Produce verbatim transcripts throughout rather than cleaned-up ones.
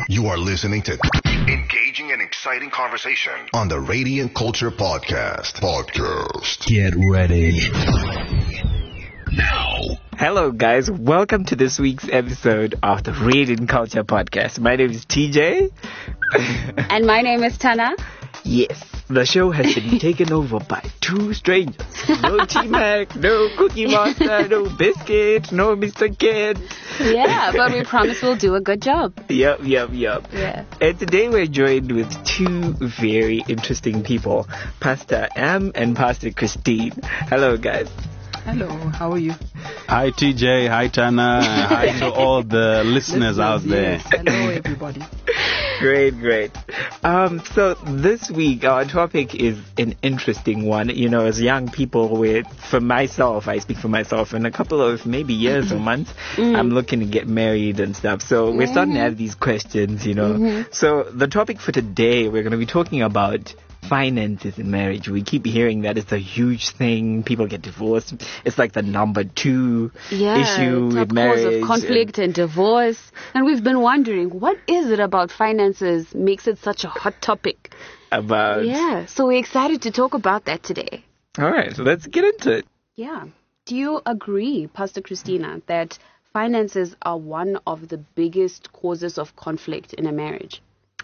You are listening to engaging and exciting conversation on the Radiant Culture Podcast. Podcast. Get ready. Now. Hello guys, welcome to this week's episode of the Radiant Culture Podcast. My name is T J. And my name is Tana. Yes, the show has been taken over by two strangers. No T-Mac, no Cookie Monster, no Biscuit, no Mister Kid. Yeah, but we promise we'll do a good job. Yep, yep, yep. Yeah. And today we're joined with two very interesting people, Pastor Am and Pastor Christine. Hello guys. Hello, how are you? Hi T J, hi Tana, hi to all the listeners, listeners out there. Yes. Hello everybody. Great, great. Um, so this week our topic is an interesting one. You know, as young people, with for myself, I speak for myself, in a couple of maybe years or months, mm. I'm looking to get married and stuff. So we're starting to have these questions, you know. Mm-hmm. So the topic for today, we're going to be talking about finances in marriage. We keep hearing that it's a huge thing. People get divorced. It's like the number two yeah, issue top in marriage. Cause of conflict and, and divorce. And we've been wondering, what is it about finances makes it such a hot topic? About yeah. So we're excited to talk about that today. All right. So let's get into it. Yeah. Do you agree, Pastor Christina, that finances are one of the biggest causes of conflict in a marriage?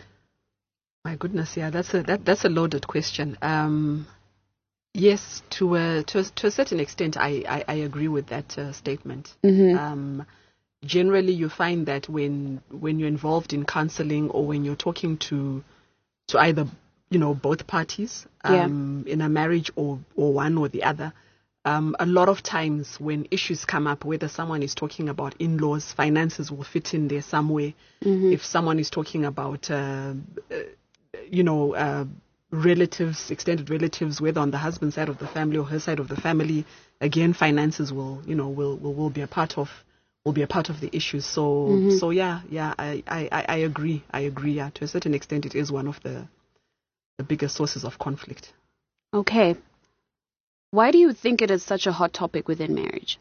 My goodness, yeah, that's a that, that's a loaded question. Um, yes, to a, to a to a certain extent, I, I, I agree with that uh, statement. Mm-hmm. Um, generally, you find that when when you're involved in counseling or when you're talking to to either you know both parties um, yeah. in a marriage or or one or the other, um, a lot of times when issues come up, whether someone is talking about in-laws, finances will fit in there somewhere. Mm-hmm. If someone is talking about uh, uh, you know, uh, relatives, extended relatives, whether on the husband's side of the family or her side of the family, again, finances will, you know, will, will, will be a part of, will be a part of the issue. So, mm-hmm. so yeah, yeah, I, I, I agree. I agree. Yeah, to a certain extent, it is one of the, the biggest sources of conflict. Okay. Why do you think it is such a hot topic within marriage?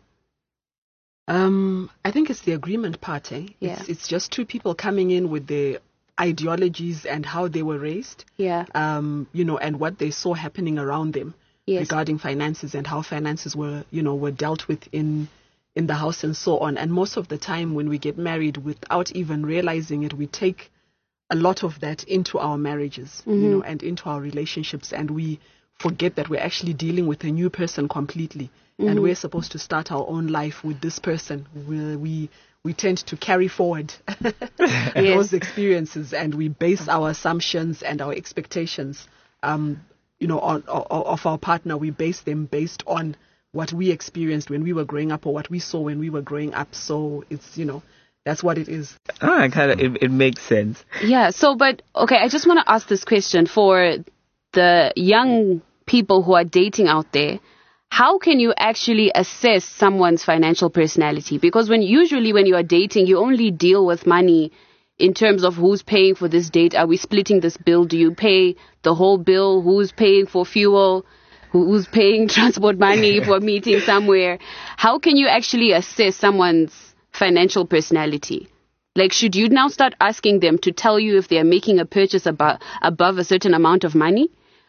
Um, I think it's the agreement part. Eh? Yeah. It's, it's just two people coming in with their ideologies and how they were raised, yeah, um, you know, and what they saw happening around them yes. regarding finances and how finances were, you know, were dealt with in in the house and so on. And most of the time when we get married, without even realizing it, we take a lot of that into our marriages, mm-hmm. you know, and into our relationships, and we forget that we're actually dealing with a new person completely, mm-hmm. and we're supposed to start our own life with this person. We we we tend to carry forward yes. those experiences, and we base our assumptions and our expectations, um, you know, on, on, of our partner. We base them based on what we experienced when we were growing up or what we saw when we were growing up. So it's, you know, that's what it is. Ah, kind of, it, it makes sense. Yeah. So, but okay, I just want to ask this question for the young people who are dating out there. How can you actually assess someone's financial personality? Because when usually when you are dating, you only deal with money in terms of who's paying for this date. Are we splitting this bill? Do you pay the whole bill? Who's paying for fuel? Who's paying transport money for meeting somewhere? How can you actually assess someone's financial personality? Like, should you now start asking them to tell you if they're making a purchase above, above a certain amount of money?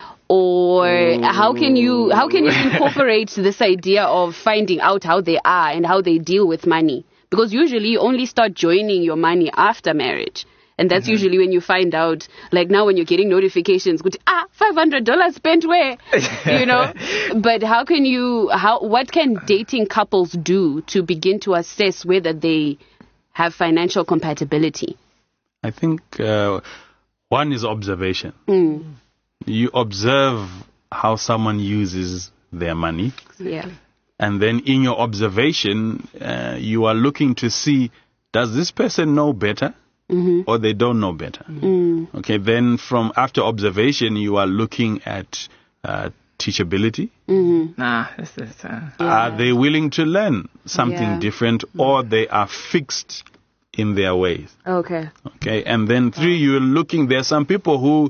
Or Ooh. how can you how can you incorporate this idea of finding out how they are and how they deal with money? Because usually you only start joining your money after marriage. And that's mm-hmm. usually when you find out, like now when you're getting notifications, ah, five hundred dollars spent where? You know? But how can you, how what can dating couples do to begin to assess whether they have financial compatibility? I think uh, one is observation. Mm. You observe how someone uses their money. Yeah. And then in your observation, uh, you are looking to see, does this person know better mm-hmm. or they don't know better? Mm. Okay, then from after observation, you are looking at uh, teachability. Mm-hmm. Nah, this is, uh, yeah. Are they willing to learn something yeah. different, or they are fixed in their ways? Okay. Okay, and then three, you're looking, there are some people who,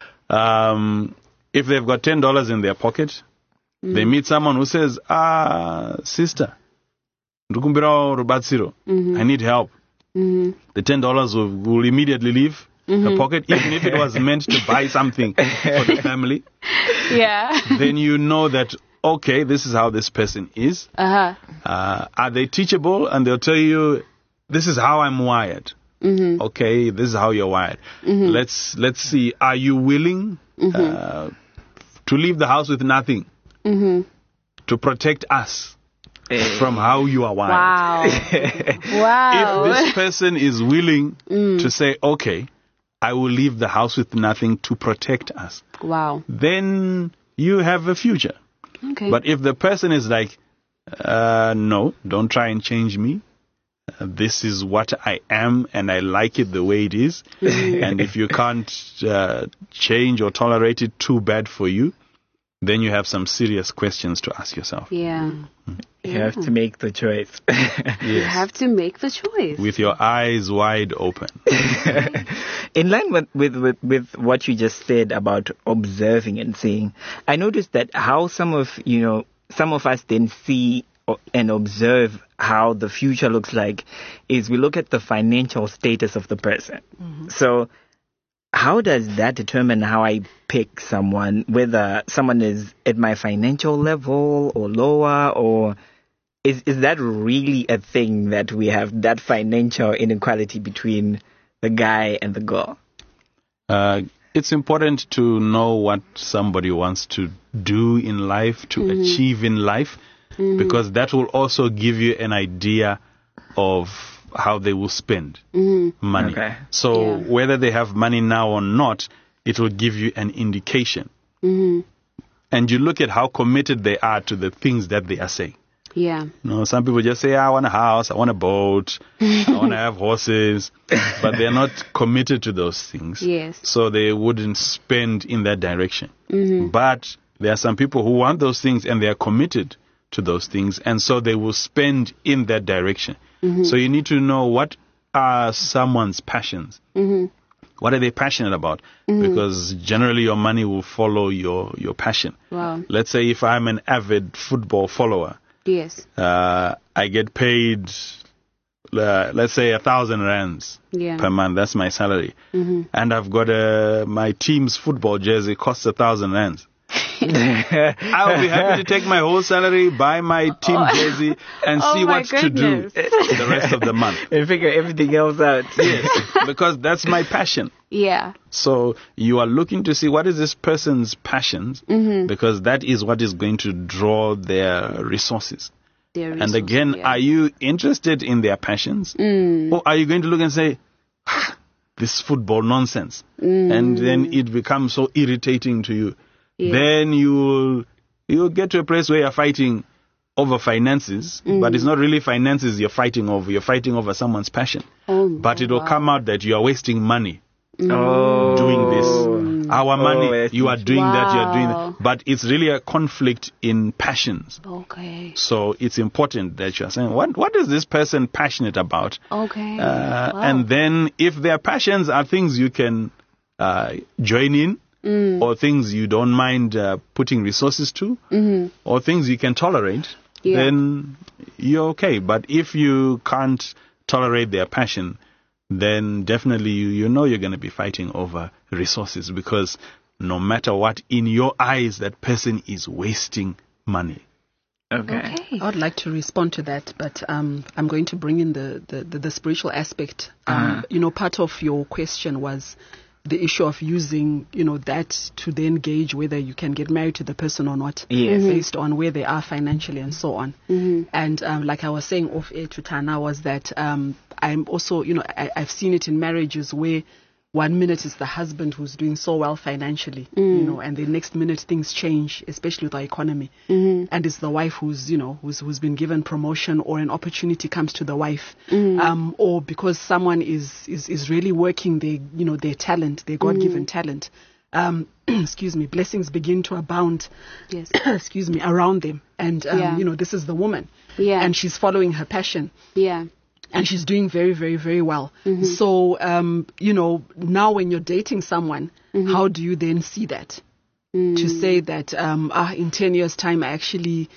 um, if they've got ten dollars in their pocket, mm. they meet someone who says, ah, sister, mm-hmm. I need help. Mm-hmm. The ten dollars will, will immediately leave Mm-hmm. her pocket, even if it was meant to buy something for the family. Yeah. Then you know that, okay, this is how this person is. Uh-huh. Uh, are they teachable? And they'll tell you, this is how I'm wired. Mm-hmm. Okay, this is how you're wired. Mm-hmm. Let's let's see. Are you willing Mm-hmm. uh, to leave the house with nothing Mm-hmm. to protect us from how you are wired? Wow. Wow. If this person is willing Mm. to say, okay, I will leave the house with nothing to protect us, Wow. then you have a future. Okay. But if the person is like, uh, no, don't try and change me. Uh, this is what I am, and I like it the way it is. And if you can't uh, change or tolerate it, too bad for you. Then you have some serious questions to ask yourself. Yeah. You have to make the choice. You have to make the choice. With your eyes wide open. In line with, with, with, with what you just said about observing and seeing, I noticed that how some of, you know, some of us then see o- and observe how the future looks like is we look at the financial status of the person. So how does that determine how I pick someone, whether someone is at my financial level or lower, or is is that really a thing that we have, that financial inequality between the guy and the girl? Uh, it's important to know what somebody wants to do in life, to achieve in life, because that will also give you an idea of how they will spend money. Okay. So Yeah. whether they have money now or not, it will give you an indication. And you look at how committed they are to the things that they are saying. Yeah. You know, some people just say, I want a house, I want a boat, I want to have horses, but they're not committed to those things. Yes. So they wouldn't spend in that direction. But there are some people who want those things and they are committed to those things, and so they will spend in that direction. So you need to know what are someone's passions. What are they passionate about? Because generally your money will follow your, your passion. Wow. Let's say if I'm an avid football follower, Yes. uh, I get paid, uh, let's say, a thousand rands Yeah. per month. That's my salary. And I've got a, my team's football jersey costs a thousand rands. I'll be happy to take my whole salary, buy my team jersey, and Oh see my what to do goodness. the rest of the month. And figure everything else out. Yes, because that's my passion. Yeah. So you are looking to see what is this person's passions, because that is what is going to draw their resources. Their And resources, again, yeah. are you interested in their passions? Or are you going to look and say, "Ah, this football nonsense? And then it becomes so irritating to you. Yeah. Then you'll, you'll get to a place where you're fighting over finances, but it's not really finances you're fighting over. You're fighting over someone's passion. Oh, But it'll wow. come out that you are wasting money Oh. doing this. Our money, I you are see. doing that, you are doing Wow. that. But it's really a conflict in passions. Okay. So it's important that you are saying, what, what is this person passionate about? Okay. Uh, Wow. And then if their passions are things you can uh, join in, or things you don't mind uh, putting resources to, or things you can tolerate, Yeah. then you're okay. But if you can't tolerate their passion, then definitely you, you know you're going to be fighting over resources, because no matter what, in your eyes, that person is wasting money. Okay. Okay. I would like to respond to that, but um, I'm going to bring in the, the, the, the spiritual aspect. Um, You know, part of your question was the issue of using, you know, that to then gauge whether you can get married to the person or not, Yes. based on where they are financially and so on. And um, like I was saying off air to Tana, was that um, I'm also, you know, I, I've seen it in marriages where one minute is the husband who's doing so well financially, you know, and the next minute things change, especially with our economy. And it's the wife who's, you know, who's, who's been given promotion, or an opportunity comes to the wife, um, or because someone is, is, is really working their, you know, their talent, their God-given talent. Um, excuse me, blessings begin to abound, Yes. excuse me, around them. And, um, Yeah. you know, this is the woman. Yeah. And she's following her passion. Yeah. And she's doing very, very, very well. So, um, you know, now when you're dating someone, how do you then see that? To say that, um, ah, in ten years' time, I actually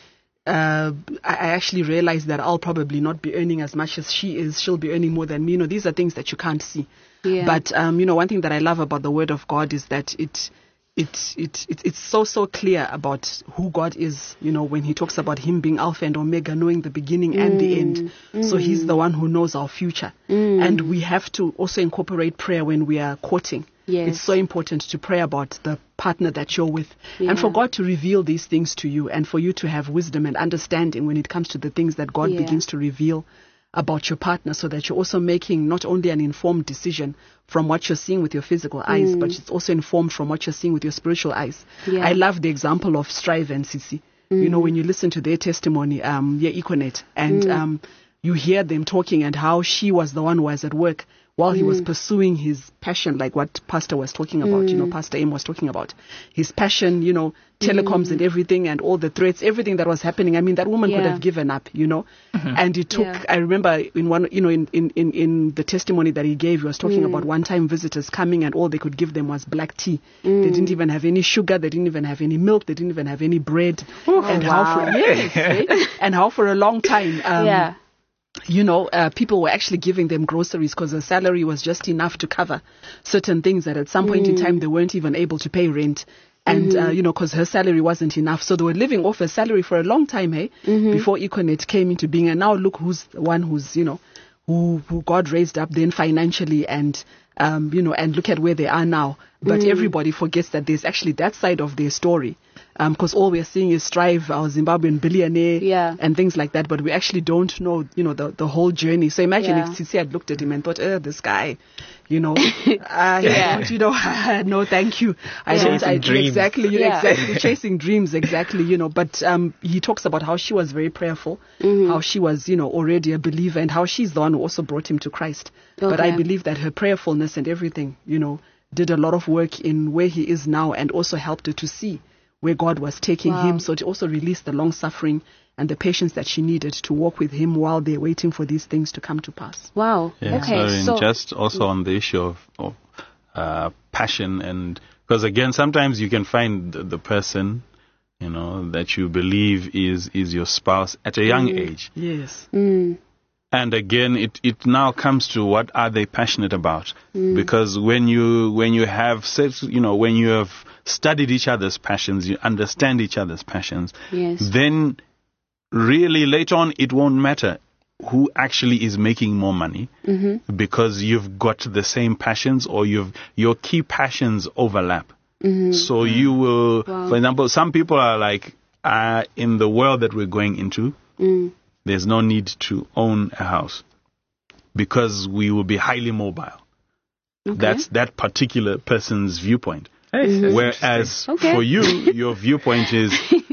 uh, I I actually realized that I'll probably not be earning as much as she is. She'll be earning more than me. You know, these are things that you can't see. Yeah. But, um, you know, one thing that I love about the Word of God is that it, it, it, it, it's so, so clear about who God is, you know, when he talks about him being Alpha and Omega, knowing the beginning and the end. So he's the one who knows our future. And we have to also incorporate prayer when we are courting. Yes. It's so important to pray about the partner that you're with Yeah. and for God to reveal these things to you and for you to have wisdom and understanding when it comes to the things that God Yeah. begins to reveal about your partner, so that you're also making not only an informed decision from what you're seeing with your physical eyes, but it's also informed from what you're seeing with your spiritual eyes. Yeah. I love the example of Strive and Sisi. You know, when you listen to their testimony, um, yeah, Econet, and um, you hear them talking and how she was the one who was at work while he was pursuing his passion, like what Pastor was talking about, you know, Pastor M was talking about. His passion, you know, telecoms and everything and all the threats, everything that was happening. I mean, that woman could Yeah. have given up, you know. And it took, Yeah. I remember in one, you know, in, in, in, in the testimony that he gave, he was talking about one-time visitors coming and all they could give them was black tea. They didn't even have any sugar. They didn't even have any milk. They didn't even have any bread. and how for, yes, eh? and how for a long time, um, yeah. you know, uh, people were actually giving them groceries because their salary was just enough to cover certain things that at some point in time they weren't even able to pay rent. And, uh, you know, because her salary wasn't enough. So they were living off her salary for a long time, hey, before Econet came into being. And now look who's the one who's, you know, who, who God raised up then financially and, um, you know, and look at where they are now. But everybody forgets that there's actually that side of their story. Because all we're seeing is Strive, our Zimbabwean billionaire, Yeah. and things like that. But we actually don't know, you know, the, the whole journey. So imagine Yeah. if Sisi had looked at him and thought, oh, this guy, you know, I, Yeah. don't, you know, no, thank you. I Yeah. don't, I, Chasing dreams. exactly, you know, Yeah. exactly, chasing dreams, exactly, you know. But um, he talks about how she was very prayerful, Mm-hmm. how she was, you know, already a believer, and how she's the one who also brought him to Christ. But I Okay. believe that her prayerfulness and everything, you know, did a lot of work in where he is now and also helped her to see where God was taking Wow. him. So to also release the long suffering and the patience that she needed to walk with him while they're waiting for these things to come to pass. Wow. Yeah, Okay. so, So, just also on the issue of, of uh, passion, and because again, sometimes you can find the, the person, you know, that you believe is is your spouse at a young age, Yes. mm, and again, it it now comes to what are they passionate about? Because when you when you have set, you know, when you have studied each other's passions, you understand each other's passions, yes. then really later on it won't matter who actually is making more money, Mm-hmm. because you've got the same passions, or you've your key passions overlap. So you will, Wow. for example, some people are like, uh, in the world that we're going into, Mm. there's no need to own a house because we will be highly mobile. Okay. That's that particular person's viewpoint. That's Whereas Okay. for you, your viewpoint is,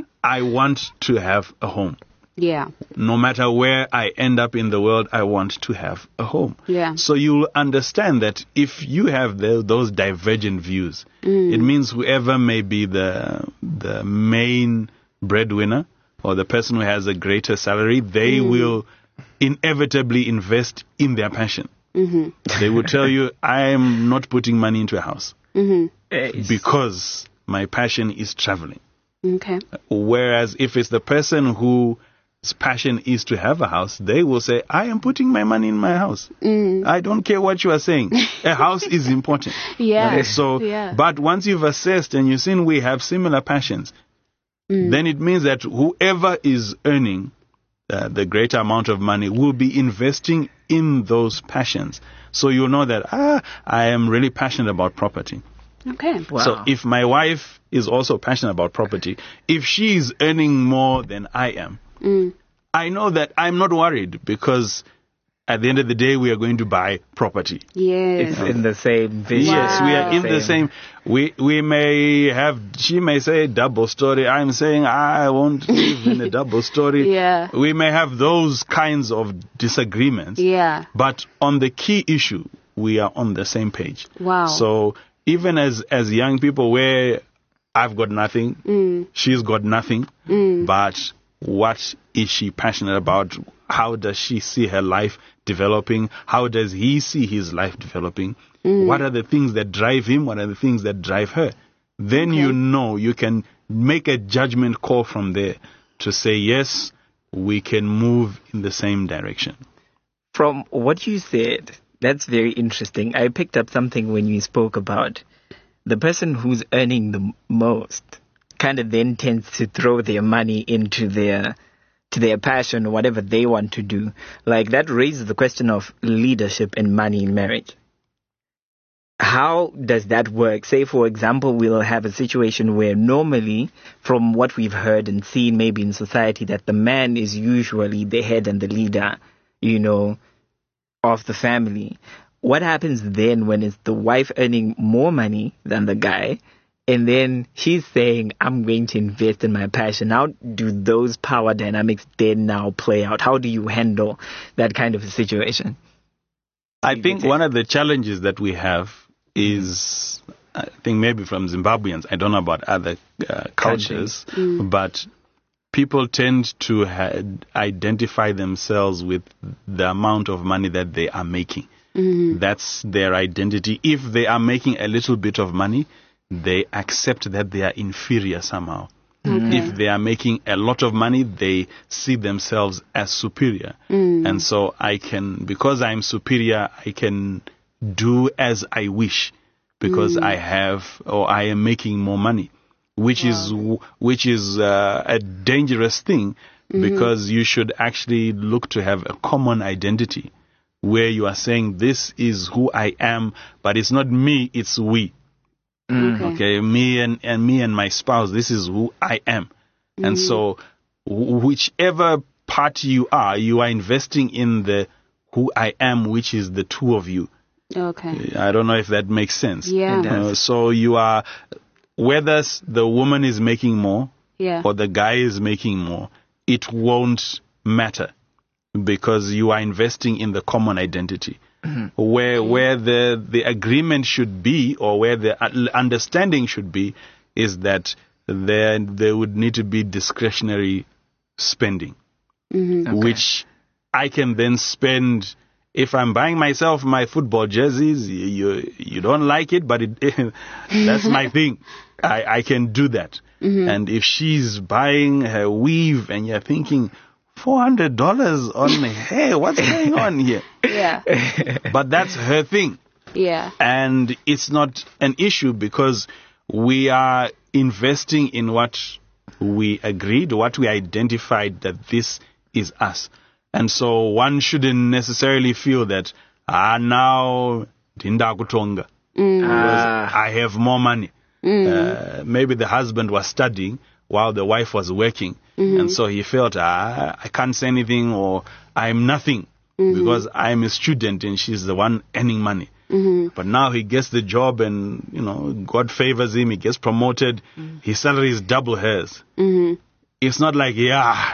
I want to have a home. Yeah. No matter where I end up in the world, I want to have a home. Yeah. So you'll understand that if you have the, those divergent views, it means whoever may be the the main breadwinner or the person who has a greater salary, they will inevitably invest in their passion. They will tell you, I am not putting money into a house Yes. because my passion is traveling. Okay. Whereas if it's the person whose passion is to have a house, they will say, I am putting my money in my house. I don't care what you are saying. A house is important. Yeah. Okay, so, Yeah. but once you've assessed and you've seen we have similar passions, then it means that whoever is earning uh, the greater amount of money will be investing in those passions. So you'll know that, ah, I am really passionate about property. Okay. Wow. So if my wife is also passionate about property, if she is earning more than I am, Mm. I know that I'm not worried, because at the end of the day, we are going to buy property. Yes. It's in the same vision. Yes, we are in the same. We we may have. She may say double story. I'm saying I won't live in a double story. Yeah. We may have those kinds of disagreements. Yeah. But on the key issue, we are on the same page. Wow. So even as as young people, where I've got nothing, Mm. she's got nothing, but what is she passionate about? How does she see her life developing? How does he see his life developing? What are the things that drive him? What are the things that drive her? Then you know, you can make a judgment call from there to say, yes, we can move in the same direction. From what you said, that's very interesting. I picked up something when you spoke about the person who's earning the most kind of then tends to throw their money into their to their passion or whatever they want to do. Like, that raises the question of leadership and money in marriage. How does that work? Say, for example, we'll have a situation where normally, from what we've heard and seen maybe in society, that the man is usually the head and the leader, you know, of the family. What happens then when it's the wife earning more money than the guy, and then she's saying, I'm going to invest in my passion? How do those power dynamics then now play out? How do you handle that kind of a situation? I think one of the challenges that we have is, I think maybe from Zimbabweans, I don't know about other uh, cultures, mm. but people tend to ha- identify themselves with the amount of money that they are making. Mm-hmm. That's their identity. If they are making a little bit of money, they accept that they are inferior somehow. Okay. If they are making a lot of money, they see themselves as superior. Mm. And so I can, because I'm superior, I can do as I wish because mm. I have, or I am making more money, which wow. is, which is uh, a dangerous thing mm-hmm. because you should actually look to have a common identity where you are saying, this is who I am, but it's not me, it's we. Mm. Okay. okay, me and, and me and my spouse, this is who I am. Mm. And so whichever party you are, you are investing in the who I am, which is the two of you. Okay. I don't know if that makes sense. Yeah. Uh, so you are, whether the woman is making more yeah. or the guy is making more, it won't matter because you are investing in the common identity. Mm-hmm. Where where the, the agreement should be, or where the understanding should be, is that there there would need to be discretionary spending, mm-hmm. okay. which I can then spend. If I'm buying myself my football jerseys, you you don't like it, but it, that's my thing. I, I can do that. Mm-hmm. And if she's buying her weave, and you're thinking, four hundred dollars on hair, what's going on here? Yeah. But that's her thing. Yeah. And it's not an issue because we are investing in what we agreed, what we identified that this is us. And so one shouldn't necessarily feel that, ah, now, Dinda Kutonga, mm. because I have more money. Mm. Uh, maybe the husband was studying while the wife was working. Mm-hmm. And so he felt, ah, I can't say anything, or I'm nothing mm-hmm. because I'm a student and she's the one earning money. Mm-hmm. But now he gets the job and, you know, God favors him, he gets promoted, mm-hmm. his salary is double hers. Mm-hmm. It's not like, yeah,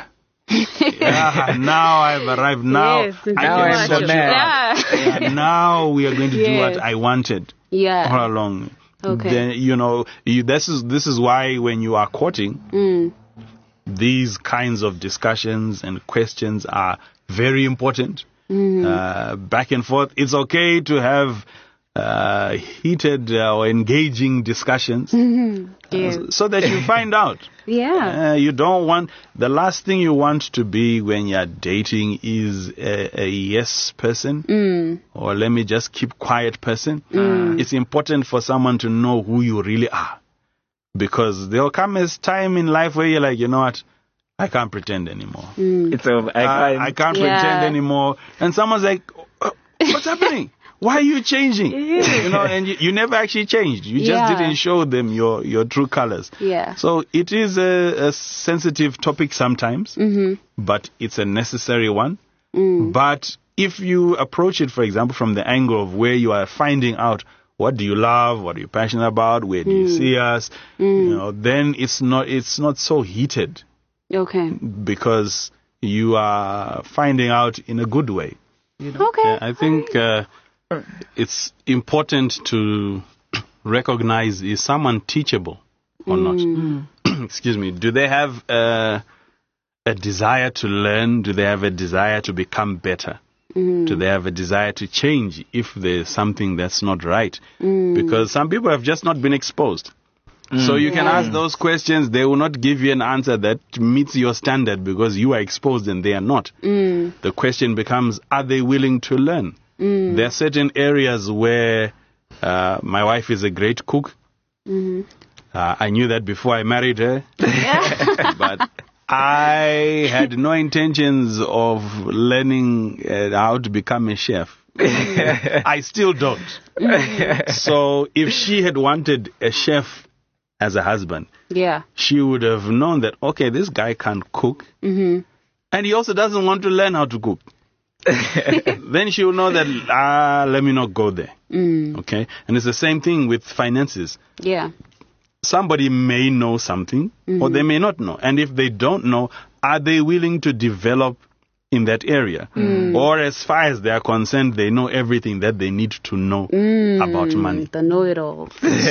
yeah, now I've arrived, now yes, I now can sort you yeah. out. Yeah, now we are going to yes. do what I wanted yeah. all along. Okay. Then, you know, you, this is this is why when you are courting, mm. these kinds of discussions and questions are very important. Mm-hmm. Uh, back and forth. It's okay to have uh, heated uh, or engaging discussions mm-hmm. yes. uh, so that you find out. Yeah. Uh, you don't want, the last thing you want to be when you're dating is a, a yes person mm. or let me just keep quiet person. Mm. It's important for someone to know who you really are. Because there'll come a time in life where you're like, you know what, I can't pretend anymore. Mm. It's over. I, I, I can't yeah. pretend anymore. And someone's like, oh, what's happening? Why are you changing? Yeah. You know, and you, you never actually changed. You just Yeah. didn't show them your, your true colors. Yeah. So it is a, a sensitive topic sometimes, Mm-hmm. but it's a necessary one. Mm. But if you approach it, for example, from the angle of where you are finding out what do you love, what are you passionate about, where do you Mm. see us, Mm. you know, then it's not it's not so heated Okay. because you are finding out in a good way. You know? Okay. Yeah, I think uh, it's important to recognize, is someone teachable or Mm. not? Excuse me. Do they have uh, a desire to learn? Do they have a desire to become better? Mm. Do they have a desire to change if there's something that's not right? Mm. Because some people have just not been exposed. So you can Yeah. ask those questions. They will not give you an answer that meets your standard because you are exposed and they are not. Mm. The question becomes, are they willing to learn? Mm. There are certain areas where uh, my wife is a great cook. Mm-hmm. Uh, I knew that before I married her. But I had no intentions of learning uh, how to become a chef. I still don't. So if she had wanted a chef as a husband, Yeah. she would have known that, okay, this guy can't cook. Mm-hmm. And he also doesn't want to learn how to cook. Then she will know that, ah, let me not go there. Mm. Okay? And it's the same thing with finances. Yeah. Somebody may know something or they may not know. And if they don't know, are they willing to develop in that area? Or as far as they are concerned, they know everything that they need to know about money. The know-it-all.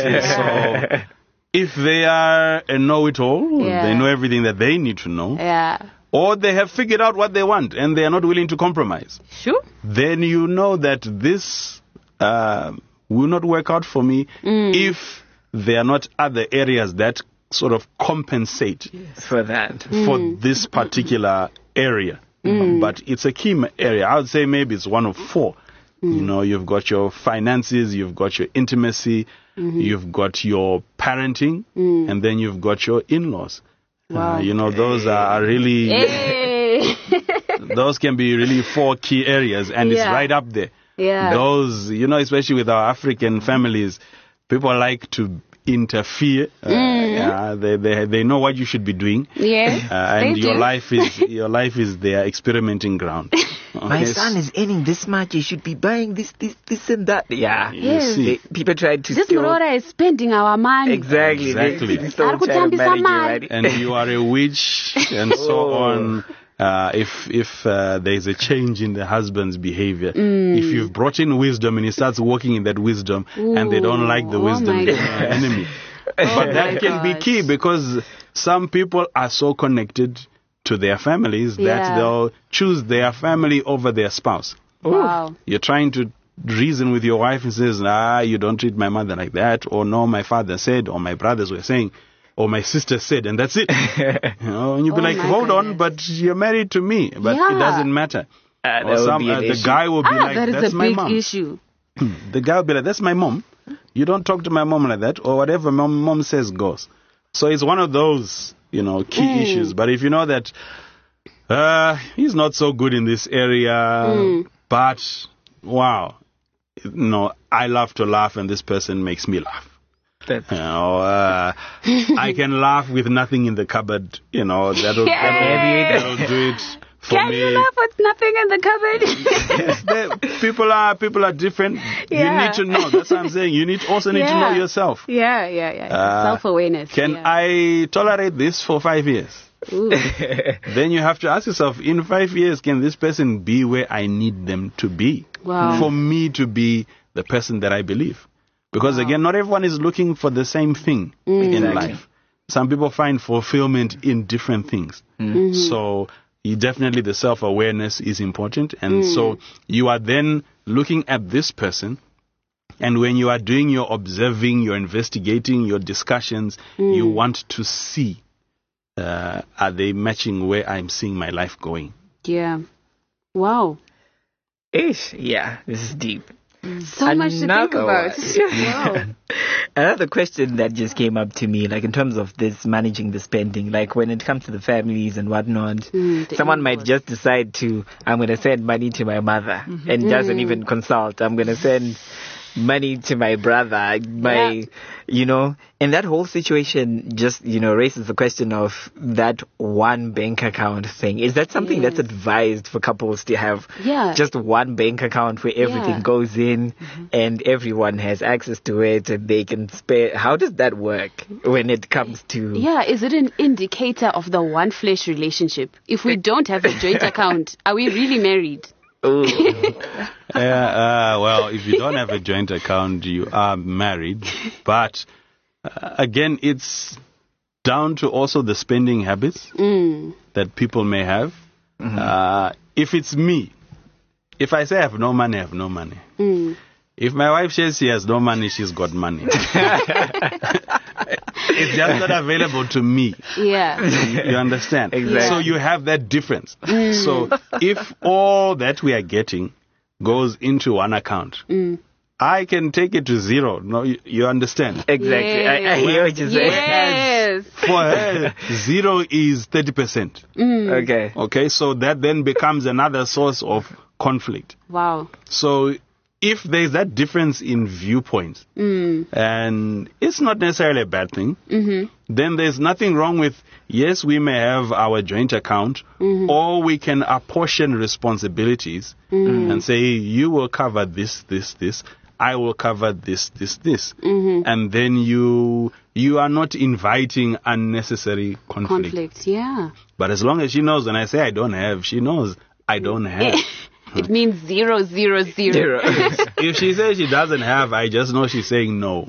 So if they are a know-it-all, Yeah. they know everything that they need to know, Yeah. or they have figured out what they want and they are not willing to compromise, Sure. then you know that this uh, will not work out for me if there are not other areas that sort of compensate For that. for this particular area. But it's a key ma- area. I would say maybe it's one of four. You know, you've got your finances, you've got your intimacy, you've got your parenting, and then you've got your in-laws. Wow. Uh, you know, those are really, Hey. those can be really four key areas, and it's Yeah. right up there. Yeah. Those, you know, especially with our African families, people like to interfere. Uh, yeah, they, they they know what you should be doing, Yeah. uh, and They your do. life is your life is their experimenting ground. My Okay, son is earning this much. You should be buying this, this, this, and that. Yeah. You Yes. see. They, people try to This still... Murora is spending our money. Exactly. Exactly. They, they still Ari try to kutambisa manage you, mali. right? and you are a witch, and so Oh. on. Uh, if if uh, there is a change in the husband's behavior, Mm. if you've brought in wisdom and he starts walking in that wisdom, and they don't like the Ooh, oh wisdom, my they're God. an enemy. But that my can be gosh. key because some people are so connected to their families that Yeah. they'll choose their family over their spouse. Wow. You're trying to reason with your wife and says, ah, you don't treat my mother like that, or no, my father said, or my brothers were saying, or my sister said, and that's it. You know, and you'll be Oh like, my hold on, goodness. but you're married to me, but it Yeah. doesn't matter. Uh, that Or would some, be an uh, the issue. guy will be Ah, like, that is that's a my big mom. issue. The guy will be like, that's my mom. You don't talk to my mom like that, or whatever mom, mom says goes. So it's one of those, you know, key Mm. issues. But if you know that uh, he's not so good in this area, Mm. but wow, no, I love to laugh, and this person makes me laugh. That's- You know, uh, I can laugh with nothing in the cupboard. You know, that'll, Yay! that'll, that'll do it for Can me. you laugh with nothing in the cupboard? The- people are people are different. Yeah. You need to know. That's what I'm saying. You need also need to know Yeah. yourself. yeah, yeah, yeah. Uh, Self-awareness. Can yeah. I tolerate this for five years? Ooh. Then you have to ask yourself, in five years, can this person be where I need them to be? Wow. For me to be the person that I believe. Because again, not everyone is looking for the same thing in Exactly. life. Some people find fulfillment in different things. So you definitely the self-awareness is important. And so you are then looking at this person. And when you are doing your observing, your investigating, your discussions, you want to see, uh, are they matching where I'm seeing my life going? Yeah. Wow. Ish. Yeah, this is deep. So much to think Another about. one. Wow. Another question that just came up to me, like in terms of this managing the spending, like when it comes to the families and whatnot, Mm, the someone might input. just decide to, I'm going to send money to my mother and doesn't even consult. I'm going to send money to my brother, my, Yeah. you know, and that whole situation just, you know, raises the question of that one bank account thing. Is that something Yes. that's advised for couples to have Yeah. just one bank account where everything Yeah. goes in and everyone has access to it and they can spare? How does that work when it comes to... Yeah, is it an indicator of the one flesh relationship? If we don't have a joint account, are we really married? Ooh. Yeah, uh, well, if you don't have a joint account, you are married. But uh, again, it's down to also the spending habits Mm. that people may have. Uh, if it's me, if I say I have no money, I have no money. Mm. If my wife says she has no money, she's got money. It's just not available to me. Yeah. You understand? Exactly. So you have that difference. So if all that we are getting goes into one account, Mm. I can take it to zero. No, you, you understand? Exactly. I, I hear what you're saying. Yes. For her, zero is thirty percent. Mm. Okay. Okay, so that then becomes another source of conflict. Wow. So if there's that difference in viewpoints, Mm. and it's not necessarily a bad thing, Mm-hmm. then there's nothing wrong with, yes, we may have our joint account, Mm-hmm. or we can apportion responsibilities Mm. and say, you will cover this, this, this. I will cover this, this, this. Mm-hmm. And then you you are not inviting unnecessary conflict. Conflict, yeah. But as long as she knows, when I say I don't have, she knows I don't have. It means zero, zero, zero. Zero. If she says she doesn't have, I just know she's saying no.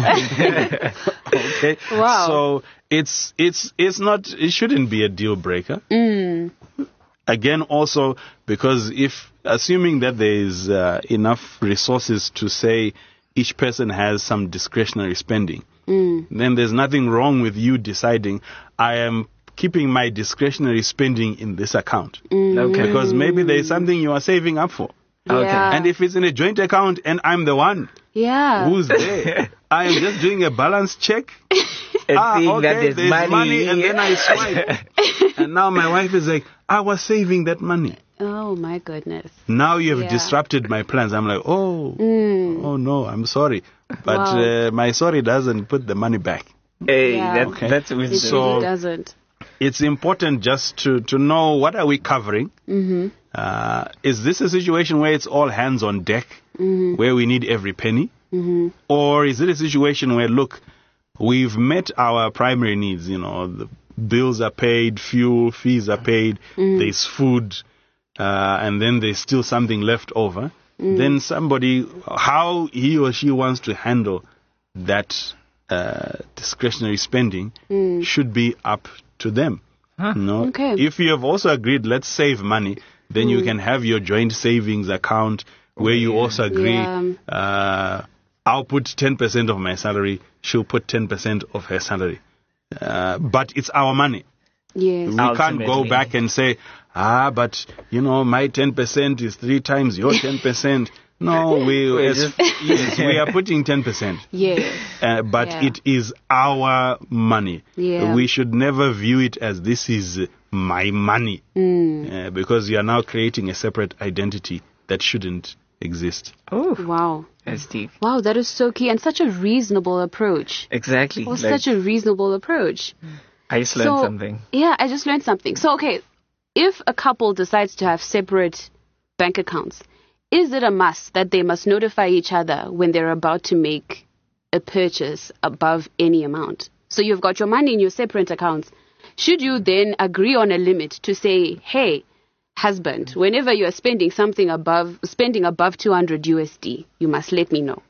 Okay. Wow. So it's it's it's not it shouldn't be a deal breaker. Mm. Again, also because if assuming that there is uh, enough resources to say each person has some discretionary spending, Mm. then there's nothing wrong with you deciding I am keeping my discretionary spending in this account. Okay. Because maybe there is something you are saving up for. Okay. Yeah. And if it's in a joint account and I'm the one yeah. who's there, I am just doing a balance check. And Ah, seeing okay, that there's, there's money, money, and then I swipe. And now my wife is like, I was saving that money. Oh my goodness. Now you have Yeah. disrupted my plans. I'm like, oh, Mm. oh no, I'm sorry. But Wow. uh, my sorry doesn't put the money back. Hey, Yeah. that, Okay. that's It wisdom. So- really doesn't. It's important just to, to know what are we covering. Mm-hmm. Uh, is this a situation where it's all hands on deck, Mm-hmm. where we need every penny? Mm-hmm. Or is it a situation where, look, we've met our primary needs, you know, the bills are paid, fuel, fees are paid, Mm. there's food, uh, and then there's still something left over, Mm. then somebody, how he or she wants to handle that uh, discretionary spending Mm. should be up to them. No? Okay. If you have also agreed, let's save money, then you can have your joint savings account where you also agree, Yeah. uh, I'll put ten percent of my salary, she'll put ten percent of her salary. Uh, but it's our money. Yes. We can't go Ultimately. back and say, ah, but, you know, my ten percent is three times your ten percent. No, we, We're as, just- yes, we are putting ten percent. Yes. Uh, but Yeah. it is our money. Yeah. We should never view it as this is my money. Mm. Uh, because you are now creating a separate identity that shouldn't exist. Oh, Wow. that's deep. Wow, that is so key and such a reasonable approach. Exactly. Or Like, such a reasonable approach. I just learned So- something. Yeah, I just learned something. So, okay, if a couple decides to have separate bank accounts, is it a must that they must notify each other when they're about to make a purchase above any amount? So you've got your money in your separate accounts. Should you then agree on a limit to say, hey, husband, whenever you are spending something above, spending above two hundred U S D, you must let me know.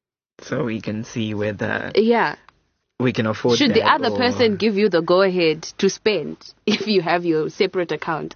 So we can see whether Yeah. we can afford Should the that other or- person give you the go-ahead to spend if you have your separate account?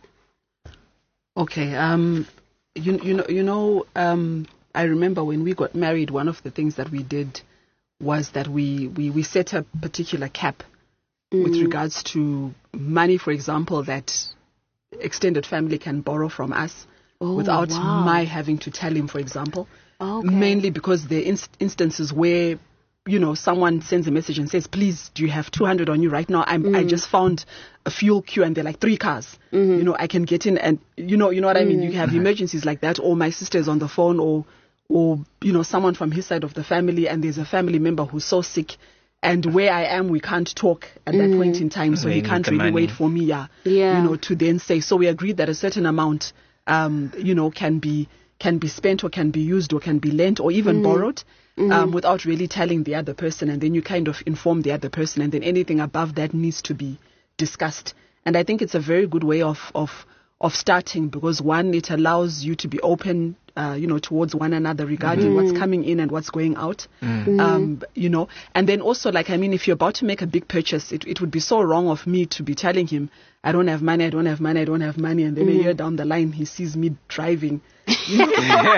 Okay. Um, you you know you know um, I remember when we got married, one of the things that we did was that we we, we set a particular cap with regards to money, for example, that extended family can borrow from us Oh, without wow. my having to tell him, for example. Okay. Mainly because there are inst- instances where, you know, someone sends a message and says, please, do you have two hundred on you right now? I'm, I just found a fuel queue and there are like three cars. You know, I can get in and, you know, you know what I mean? You have emergencies like that, or my sister is on the phone, or, or, you know, someone from his side of the family, and there's a family member who's so sick. And where I am, we can't talk at that point in time, so They he need can't the really money. wait for me, yeah, Yeah. you know, to then say. So we agreed that a certain amount, um, you know, can be can be spent or can be used or can be lent or even borrowed, um, without really telling the other person. And then you kind of inform the other person, and then anything above that needs to be discussed. And I think it's a very good way of of of starting, because one, it allows you to be open, uh, you know, towards one another regarding mm-hmm. what's coming in and what's going out, mm-hmm. um, you know, and then also, like, I mean, if you're about to make a big purchase, it, it would be so wrong of me to be telling him, I don't have money, I don't have money, I don't have money, and then mm-hmm. a year down the line, he sees me driving, you know?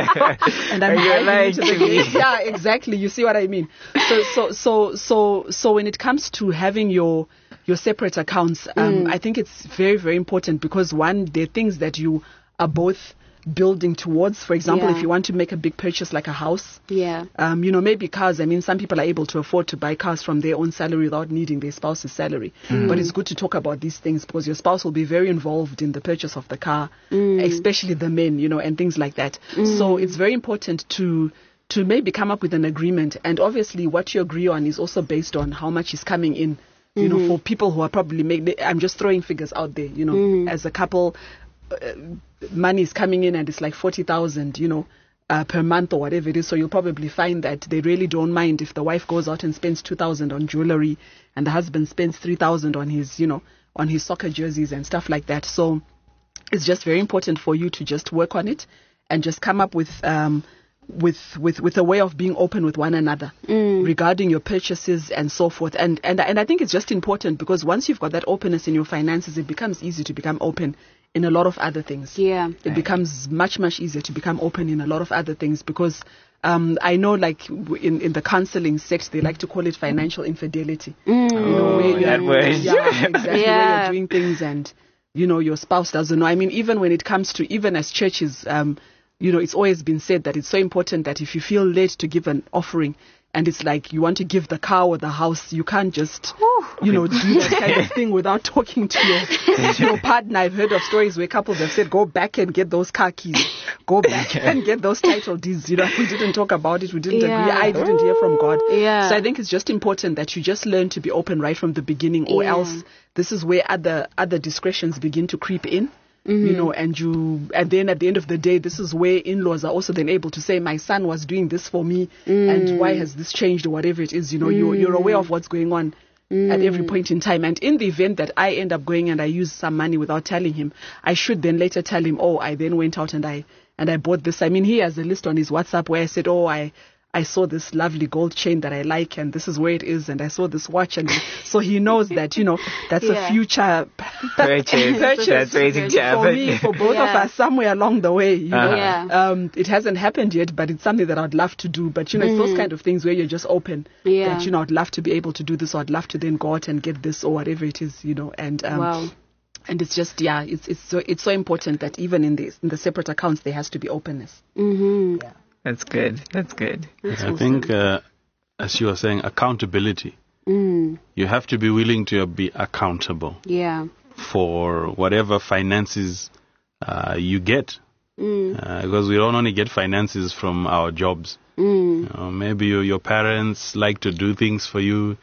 and I'm driving into the gate. Yeah, exactly. You see what I mean? So, so, so, so, so when it comes to having your your separate accounts, um, mm. I think it's very, very important, because one, there are things that you are both building towards. For example, yeah. if you want to make a big purchase like a house, yeah, um, you know, maybe cars. I mean, some people are able to afford to buy cars from their own salary without needing their spouse's salary. Mm. But it's good to talk about these things, because your spouse will be very involved in the purchase of the car, mm. especially the men, you know, and things like that. Mm. So it's very important to to maybe come up with an agreement. And obviously what you agree on is also based on how much is coming in. You mm-hmm. know, for people who are probably making, I'm just throwing figures out there, you know, mm-hmm. as a couple, uh, money is coming in and it's like forty thousand, you know, uh, per month or whatever it is. So you'll probably find that they really don't mind if the wife goes out and spends two thousand on jewelry and the husband spends three thousand on his, you know, on his soccer jerseys and stuff like that. So it's just very important for you to just work on it and just come up with, um, with with with a way of being open with one another mm. regarding your purchases and so forth. And, and and I think it's just important, because once you've got that openness in your finances, it becomes easy to become open in a lot of other things. Yeah. It right. becomes much, much easier to become open in a lot of other things, because um, I know, like, in, in the counseling sector, they like to call it financial infidelity. Mm. You know, where that you're, word. yeah, exactly, yeah. where you're doing things and, you know, your spouse doesn't know. I mean, even when it comes to, even as churches, um, you know, it's always been said that it's so important that if you feel led to give an offering, and it's like you want to give the car or the house, you can't just, you know, do that kind of thing without talking to your, to your partner. I've heard of stories where couples have said, go back and get those car keys. Go back and get those title deeds. You know, we didn't talk about it. We didn't yeah. agree. I didn't hear from God. Yeah. So I think it's just important that you just learn to be open right from the beginning, or yeah. else this is where other other discretions begin to creep in. Mm-hmm. You know, and you, and then at the end of the day, this is where in-laws are also then able to say, my son was doing this for me, mm. and why has this changed, or whatever it is. You know, mm. you're, you're aware of what's going on mm. at every point in time. And in the event that I end up going and I use some money without telling him, I should then later tell him, oh, I then went out and I, and I bought this. I mean, he has a list on his WhatsApp where I said, oh, I, I saw this lovely gold chain that I like, and this is where it is, and I saw this watch, and so he knows that, you know, that's yeah. a future purchase, purchase that's waiting to happen. for me, for both yeah. of us, somewhere along the way. You know, yeah. um, it hasn't happened yet, but it's something that I'd love to do. But you know, mm. it's those kind of things where you're just open. Yeah. That, you know, I'd love to be able to do this, or I'd love to then go out and get this, or whatever it is, you know, and um, wow. And it's just, yeah, it's it's so it's so important that even in the in the separate accounts there has to be openness. Mm-hmm. Yeah. That's good. That's good. That's I awesome. think, uh, as you were saying, accountability. Mm. You have to be willing to be accountable Yeah. for whatever finances uh, you get. Mm. Uh, because we don't only get finances from our jobs. Mm. You know, maybe you, your parents like to do things for you.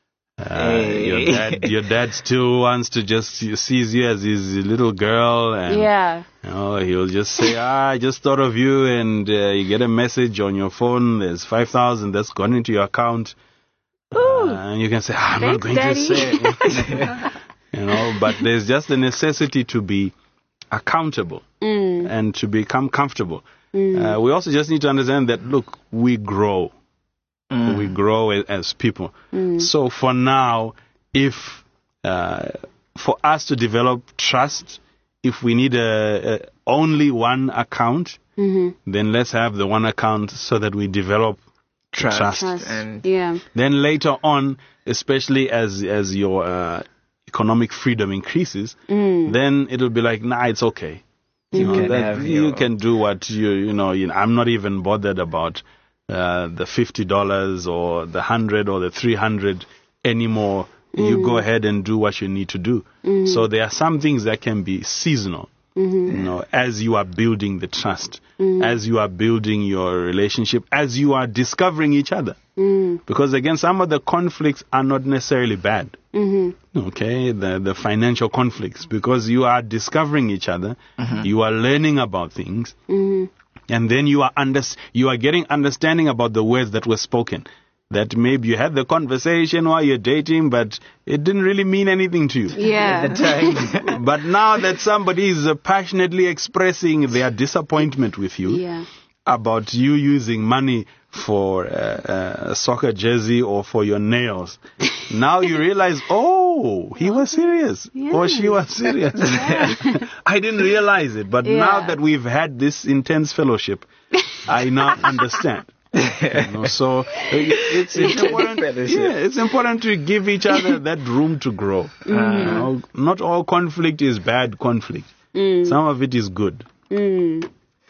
Uh, Hey. your dad, your dad still wants to just see- sees you as his little girl, and Yeah. you know, he'll just say, "Ah, I just thought of you," and uh, you get a message on your phone. There's five thousand that's gone into your account, uh, and you can say, ah, "I'm not Thanks, going Daddy." to say," you know. But there's just a necessity to be accountable Mm. and to become comfortable. Uh, we also just need to understand that, look, we grow. Mm. We grow a- as people. Mm. So for now, if uh, for us to develop trust, if we need a, a only one account, Mm-hmm. then let's have the one account so that we develop Trust, trust. Trust. and Yeah. Then later on, especially as as your uh, economic freedom increases, Mm. then it'll be like, nah, it's okay. you know, can that have you your- can do what you you know. You know I'm not even bothered about uh, the fifty dollars or the hundred or the three hundred anymore. You go ahead and do what you need to do. So there are some things that can be seasonal. You know, as you are building the trust, as you are building your relationship, as you are discovering each other. Because again, some of the conflicts are not necessarily bad. Okay, the the financial conflicts, because you are discovering each other, you are learning about things, and then you are under, you are getting understanding about the words that were spoken. that maybe you had the conversation while you're dating, but it didn't really mean anything to you. Yeah. At the time. But now that somebody is uh, passionately expressing their disappointment with you Yeah. about you using money for uh, a soccer jersey or for your nails, now you realize, oh, he was serious or she was serious. I didn't realize it, but Yeah. now that we've had this intense fellowship, I now understand. You know, so uh, it's, it's important. Yeah, it's important to give each other that room to grow. You know, not all conflict is bad conflict. Some of it is good. Mm.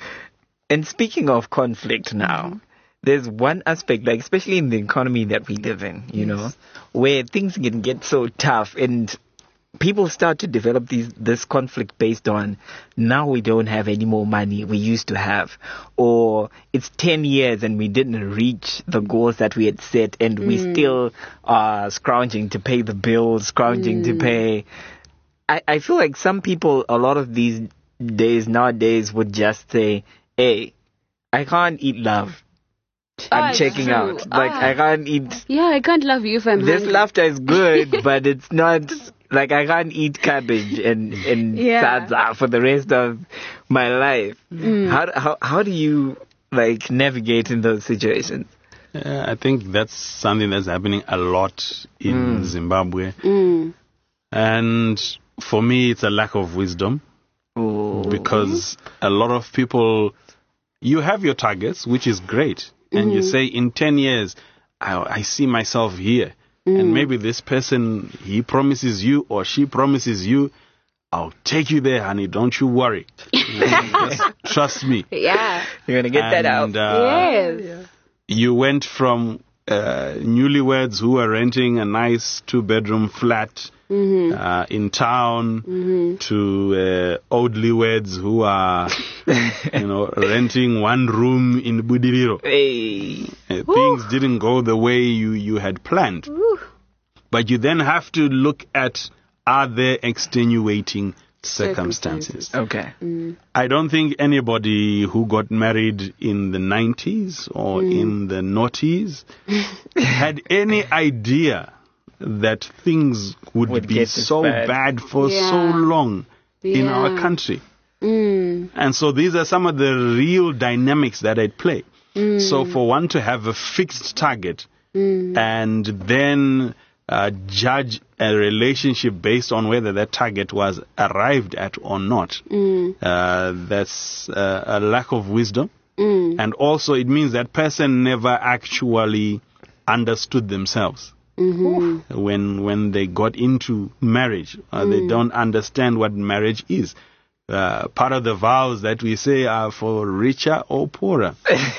And speaking of conflict now, there's one aspect, like especially in the economy that we live in, you know, where things can get so tough and people start to develop these this conflict based on now we don't have any more money we used to have, or it's ten years and we didn't reach the goals that we had set and we still are scrounging to pay the bills, scrounging to pay. I, I feel like some people a lot of these days nowadays would just say, hey, I can't eat love. I'm it's checking true. out. Like, Ah. I can't eat. Yeah, I can't love you if I'm This hungry. laughter is good, but it's not. Like, I can't eat cabbage and, and Yeah. salsa for the rest of my life. Mm. How, how, how do you, like, navigate in those situations? Uh, I think that's something that's happening a lot in Zimbabwe. Mm. And for me, it's a lack of wisdom. Oh. Because a lot of people, you have your targets, which is great. And you say, in ten years, I, I see myself here. And maybe this person, he promises you or she promises you, I'll take you there, honey. Don't you worry. You know, just trust me. Yeah. You're going to get that out. And, uh, Yes. You went from uh, newlyweds who were renting a nice two-bedroom flat uh, in town to uh, oldlyweds who are, you know, renting one room in Budiriro. Hey. Uh, things didn't go the way you, you had planned. But you then have to look at, are there extenuating circumstances? Okay. I don't think anybody who got married in the nineties or in the noughties had any idea that things would, Would be get this so bad. bad, for Yeah. so long in Yeah. our country. Mm. And so these are some of the real dynamics that at play. So for one to have a fixed target and then uh, judge a relationship based on whether that target was arrived at or not, uh, that's uh, a lack of wisdom. And also it means that person never actually understood themselves. When when they got into marriage, uh, they don't understand what marriage is. Uh, part of the vows that we say are for richer or poorer,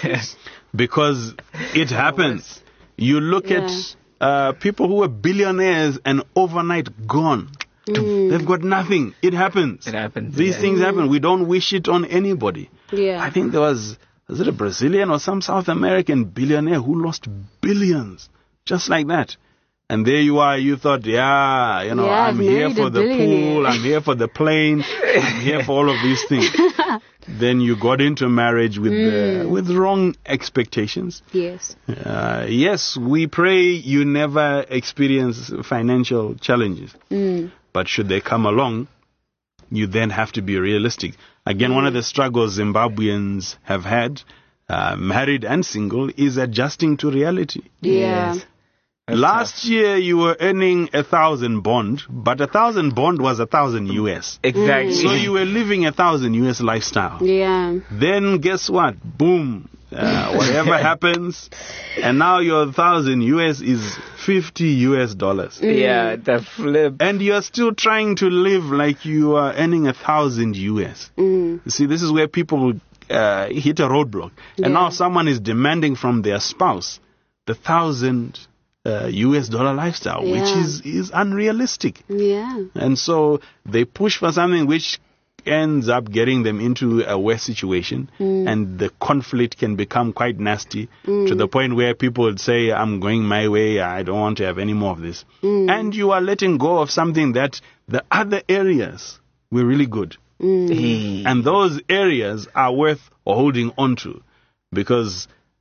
because it happens. You look Yeah. at uh, people who are billionaires and overnight gone. They've got nothing. It happens. It happens, These yeah. things happen. We don't wish it on anybody. Yeah. I think there was, was it a Brazilian or some South American billionaire who lost billions just like that. And there you are, you thought, yeah, you know, Yeah, I'm I've here married for a the billionaire. pool, I'm here for the plane, I'm here for all of these things. Then you got into marriage with uh, with wrong expectations. Yes. Uh, yes, we pray you never experience financial challenges. But should they come along, you then have to be realistic. Again, one of the struggles Zimbabweans have had, uh, married and single, is adjusting to reality. Yeah. Yes. Last year you were earning a thousand bond, but a thousand bond was a thousand U S. Exactly. So you were living a thousand U S lifestyle. Yeah. Then guess what? Boom. Uh, whatever happens, and now your thousand U S is fifty U S dollars. Yeah, the flip. And you're still trying to live like you are earning a thousand U S. You see, this is where people uh, hit a roadblock. And Yeah. now someone is demanding from their spouse the thousand uh, U S dollar lifestyle, which Yeah. is, is unrealistic. Yeah. And so they push for something which ends up getting them into a worse situation, and the conflict can become quite nasty to the point where people would say, I'm going my way, I don't want to have any more of this. And you are letting go of something that the other areas were really good. Hey. And those areas are worth holding on to, because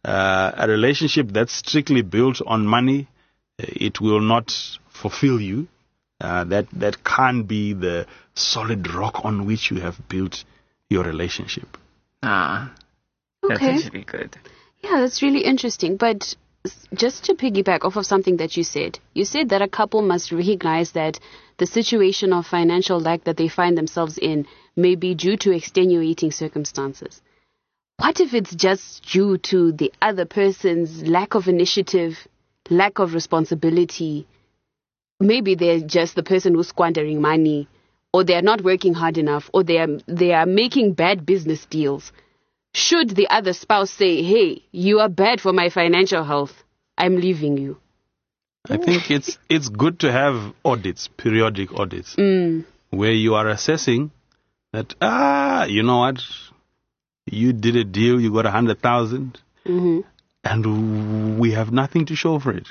uh, a relationship that's strictly built on money, it will not fulfill you. Uh, that that can't be the solid rock on which you have built your relationship. Ah, that's Okay. actually good. Yeah, that's really interesting. But s- just to piggyback off of something that you said, you said that a couple must recognize that the situation of financial lack that they find themselves in may be due to extenuating circumstances. What if it's just due to the other person's lack of initiative, lack of responsibility? Maybe they're just the person who's squandering money, or they're not working hard enough, or they are they are making bad business deals. Should the other spouse say, "Hey, you are bad for my financial health, I'm leaving you"? I think it's it's good to have audits, periodic audits, Mm. where you are assessing that, ah, you know what, you did a deal, you got a hundred thousand, Mm-hmm. and we have nothing to show for it.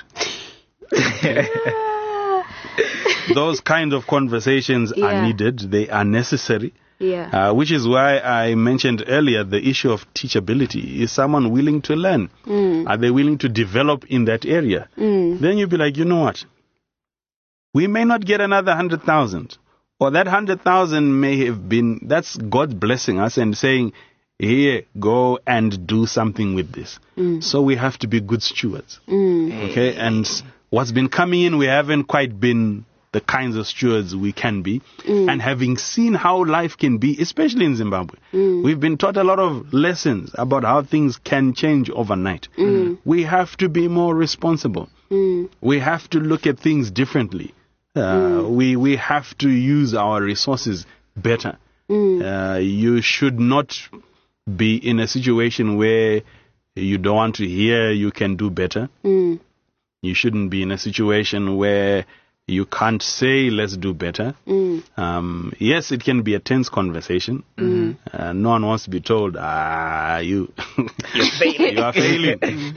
Those kind of conversations Yeah. are needed, they are necessary. Yeah. Uh, which is why I mentioned earlier the issue of teachability. Is someone willing to learn? Mm. Are they willing to develop in that area? Mm. Then you'll be like, you know what? We may not get another hundred thousand. Or that hundred thousand may have been, that's God blessing us and saying, here, go and do something with this. Mm. So we have to be good stewards. Mm. Okay? And what's been coming in, we haven't quite been the kinds of stewards we can be. Mm. And having seen how life can be, especially in Zimbabwe, Mm. we've been taught a lot of lessons about how things can change overnight. Mm. We have to be more responsible. Mm. We have to look at things differently. Uh, we, we have to use our resources better. Mm. Uh, you should not be in a situation where you don't want to hear you can do better. Mm. You shouldn't be in a situation where you can't say, let's do better. Mm. Um, yes, it can be a tense conversation. Mm. Uh, no one wants to be told, ah, you, You're failing. you are failing.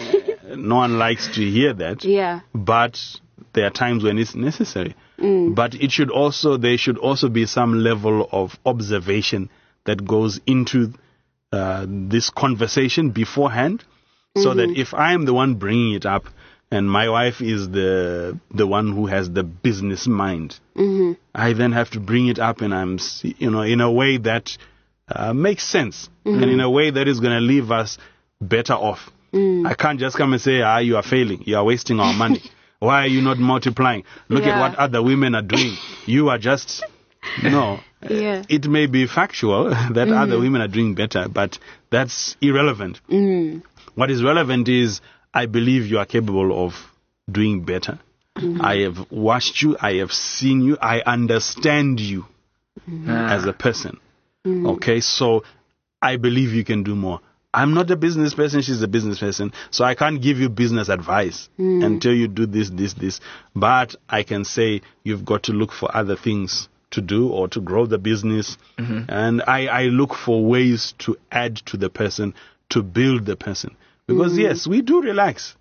No one likes to hear that. Yeah. But there are times when it's necessary. Mm. But it should also, there should also be some level of observation that goes into uh, this conversation beforehand, so Mm-hmm. that if I'm the one bringing it up and my wife is the the one who has the business mind, Mm-hmm. I then have to bring it up, and I'm, s- you know, in a way that uh, makes sense, Mm-hmm. and in a way that is going to leave us better off. Mm. I can't just come and say, ah, you are failing, you are wasting our money. Why are you not multiplying? Look Yeah. at what other women are doing. You are just, no. Yeah. It may be factual that other women are doing better, but that's irrelevant. Mm. What is relevant is, I believe you are capable of doing better. I have watched you, I have seen you, I understand you as a person. Okay, so I believe you can do more. I'm not a business person, she's a business person, so I can't give you business advice and tell you do this, this, this. But I can say you've got to look for other things to do or to grow the business. And I, I look for ways to add to the person, to build the person. Because yes, we do relax.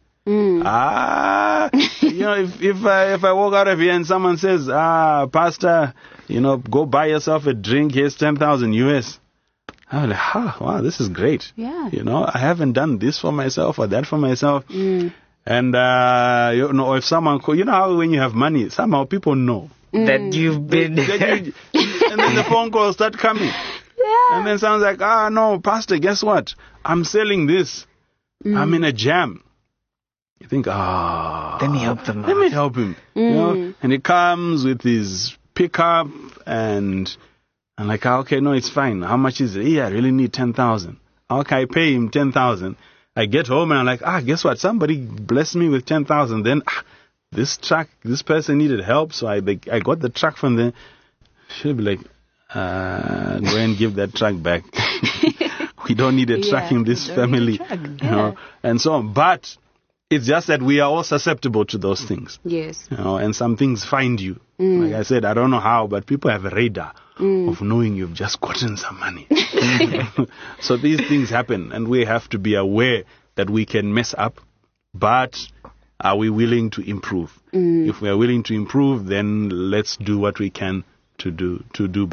Ah, you know, if if I, if I walk out of here and someone says, ah, Pastor, you know, go buy yourself a drink, here's ten thousand U S. I'm like, ah, wow, this is great. Yeah. You know, I haven't done this for myself or that for myself. And, uh, you know, if someone, call, you know how when you have money, somehow people know. That you've been. That you- and then the phone calls start coming. And then someone's like, ah, no, Pastor, guess what? I'm selling this. I'm in a jam. You think, ah, Let me help them let me out. help him. You know? And he comes with his pickup and I'm like, ah, okay, no, it's fine. How much is it? Yeah, I really need ten thousand. Okay, I pay him ten thousand. I get home and I'm like, ah, guess what? Somebody blessed me with ten thousand. Then ah, this truck, this person needed help, so I like, I got the truck from them. She'll be like, uh, go and give that truck back. We don't need a truck Yeah, in this we don't need family, a truck. you know, and so on. But it's just that we are all susceptible to those things, Yes. you know, and some things find you. Like I said, I don't know how, but people have a radar of knowing you've just gotten some money. So these things happen, and we have to be aware that we can mess up, but are we willing to improve? If we are willing to improve, then let's do what we can to do to do better.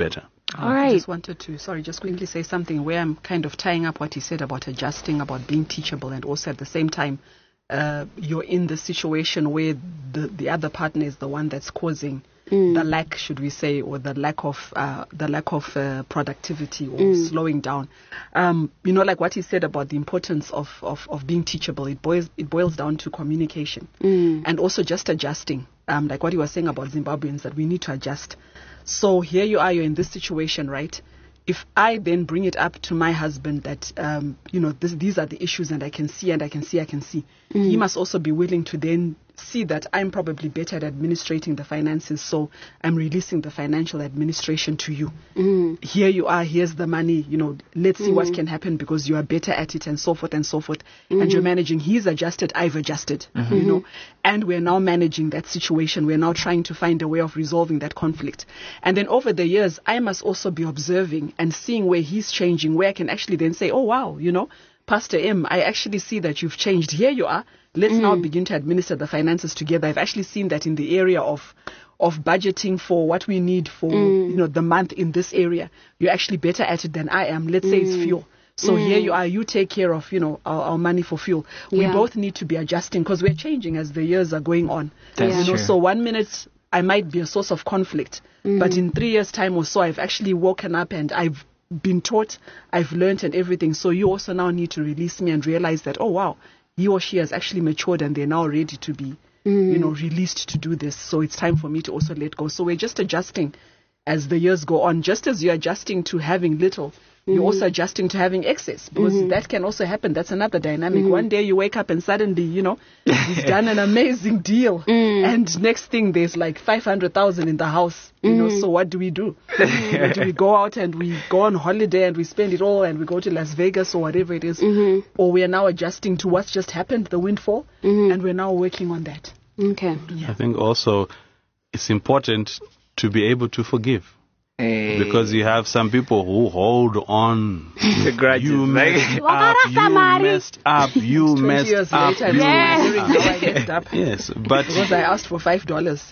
All I right. just wanted to, sorry, just quickly say something where I'm kind of tying up what he said about adjusting, about being teachable, and also at the same time, uh, you're in the situation where the, the other partner is the one that's causing mm. the lack, should we say, or the lack of uh, the lack of uh, productivity or mm. slowing down. Um, you know, like what he said about the importance of, of, of being teachable, it boils it boils down to communication mm. and also just adjusting. Um, like what he was saying about Zimbabweans, that we need to adjust. So here you are, you're in this situation, right? If I then bring it up to my husband that, um, you know, this, these are the issues and I can see and I can see, I can see, mm. he must also be willing to then see that I'm probably better at administrating the finances, so I'm releasing the financial administration to you. Mm. Here you are, here's the money, you know, let's see mm. what can happen because you are better at it and so forth and so forth. Mm. And you're managing, he's adjusted, I've adjusted, mm-hmm. you know, and we're now managing that situation. We're now trying to find a way of resolving that conflict. And then over the years, I must also be observing and seeing where he's changing, where I can actually then say, oh, wow, you know, Pastor M, I actually see that you've changed. Here you are. Let's mm. now begin to administer the finances together. I've actually seen that in the area of of budgeting for what we need for mm. you know the month in this area. You're actually better at it than I am. Let's mm. say it's fuel. So mm. here you are. You take care of you know our, our money for fuel. We yeah. both need to be adjusting because we're changing as the years are going on. That's you know, true. So one minute I might be a source of conflict, mm. but in three years' time or so, I've actually woken up and I've been taught, I've learned and everything. So you also now need to release me and realize that, oh wow, he or she has actually matured and they're now ready to be, mm. you know, released to do this. So it's time for me to also let go. So we're just adjusting as the years go on. Just as you're adjusting to having little, mm. you're also adjusting to having excess because mm-hmm. that can also happen. That's another dynamic. Mm-hmm. One day you wake up and suddenly, you know, you've done an amazing deal. Mm. And next thing there's like five hundred thousand in the house. You know, so what do we do? You know, do we go out and we go on holiday and we spend it all and we go to Las Vegas or whatever it is? Mm-hmm. Or we are now adjusting to what's just happened, the windfall, mm-hmm. and we're now working on that. Okay. Yeah. I think also it's important to be able to forgive. Hey. Because you have some people who hold on. The grudges. You messed up, you messed up, you messed years up. later, you yes. messed Now I messed up. Yes, but Because I asked for five dollars.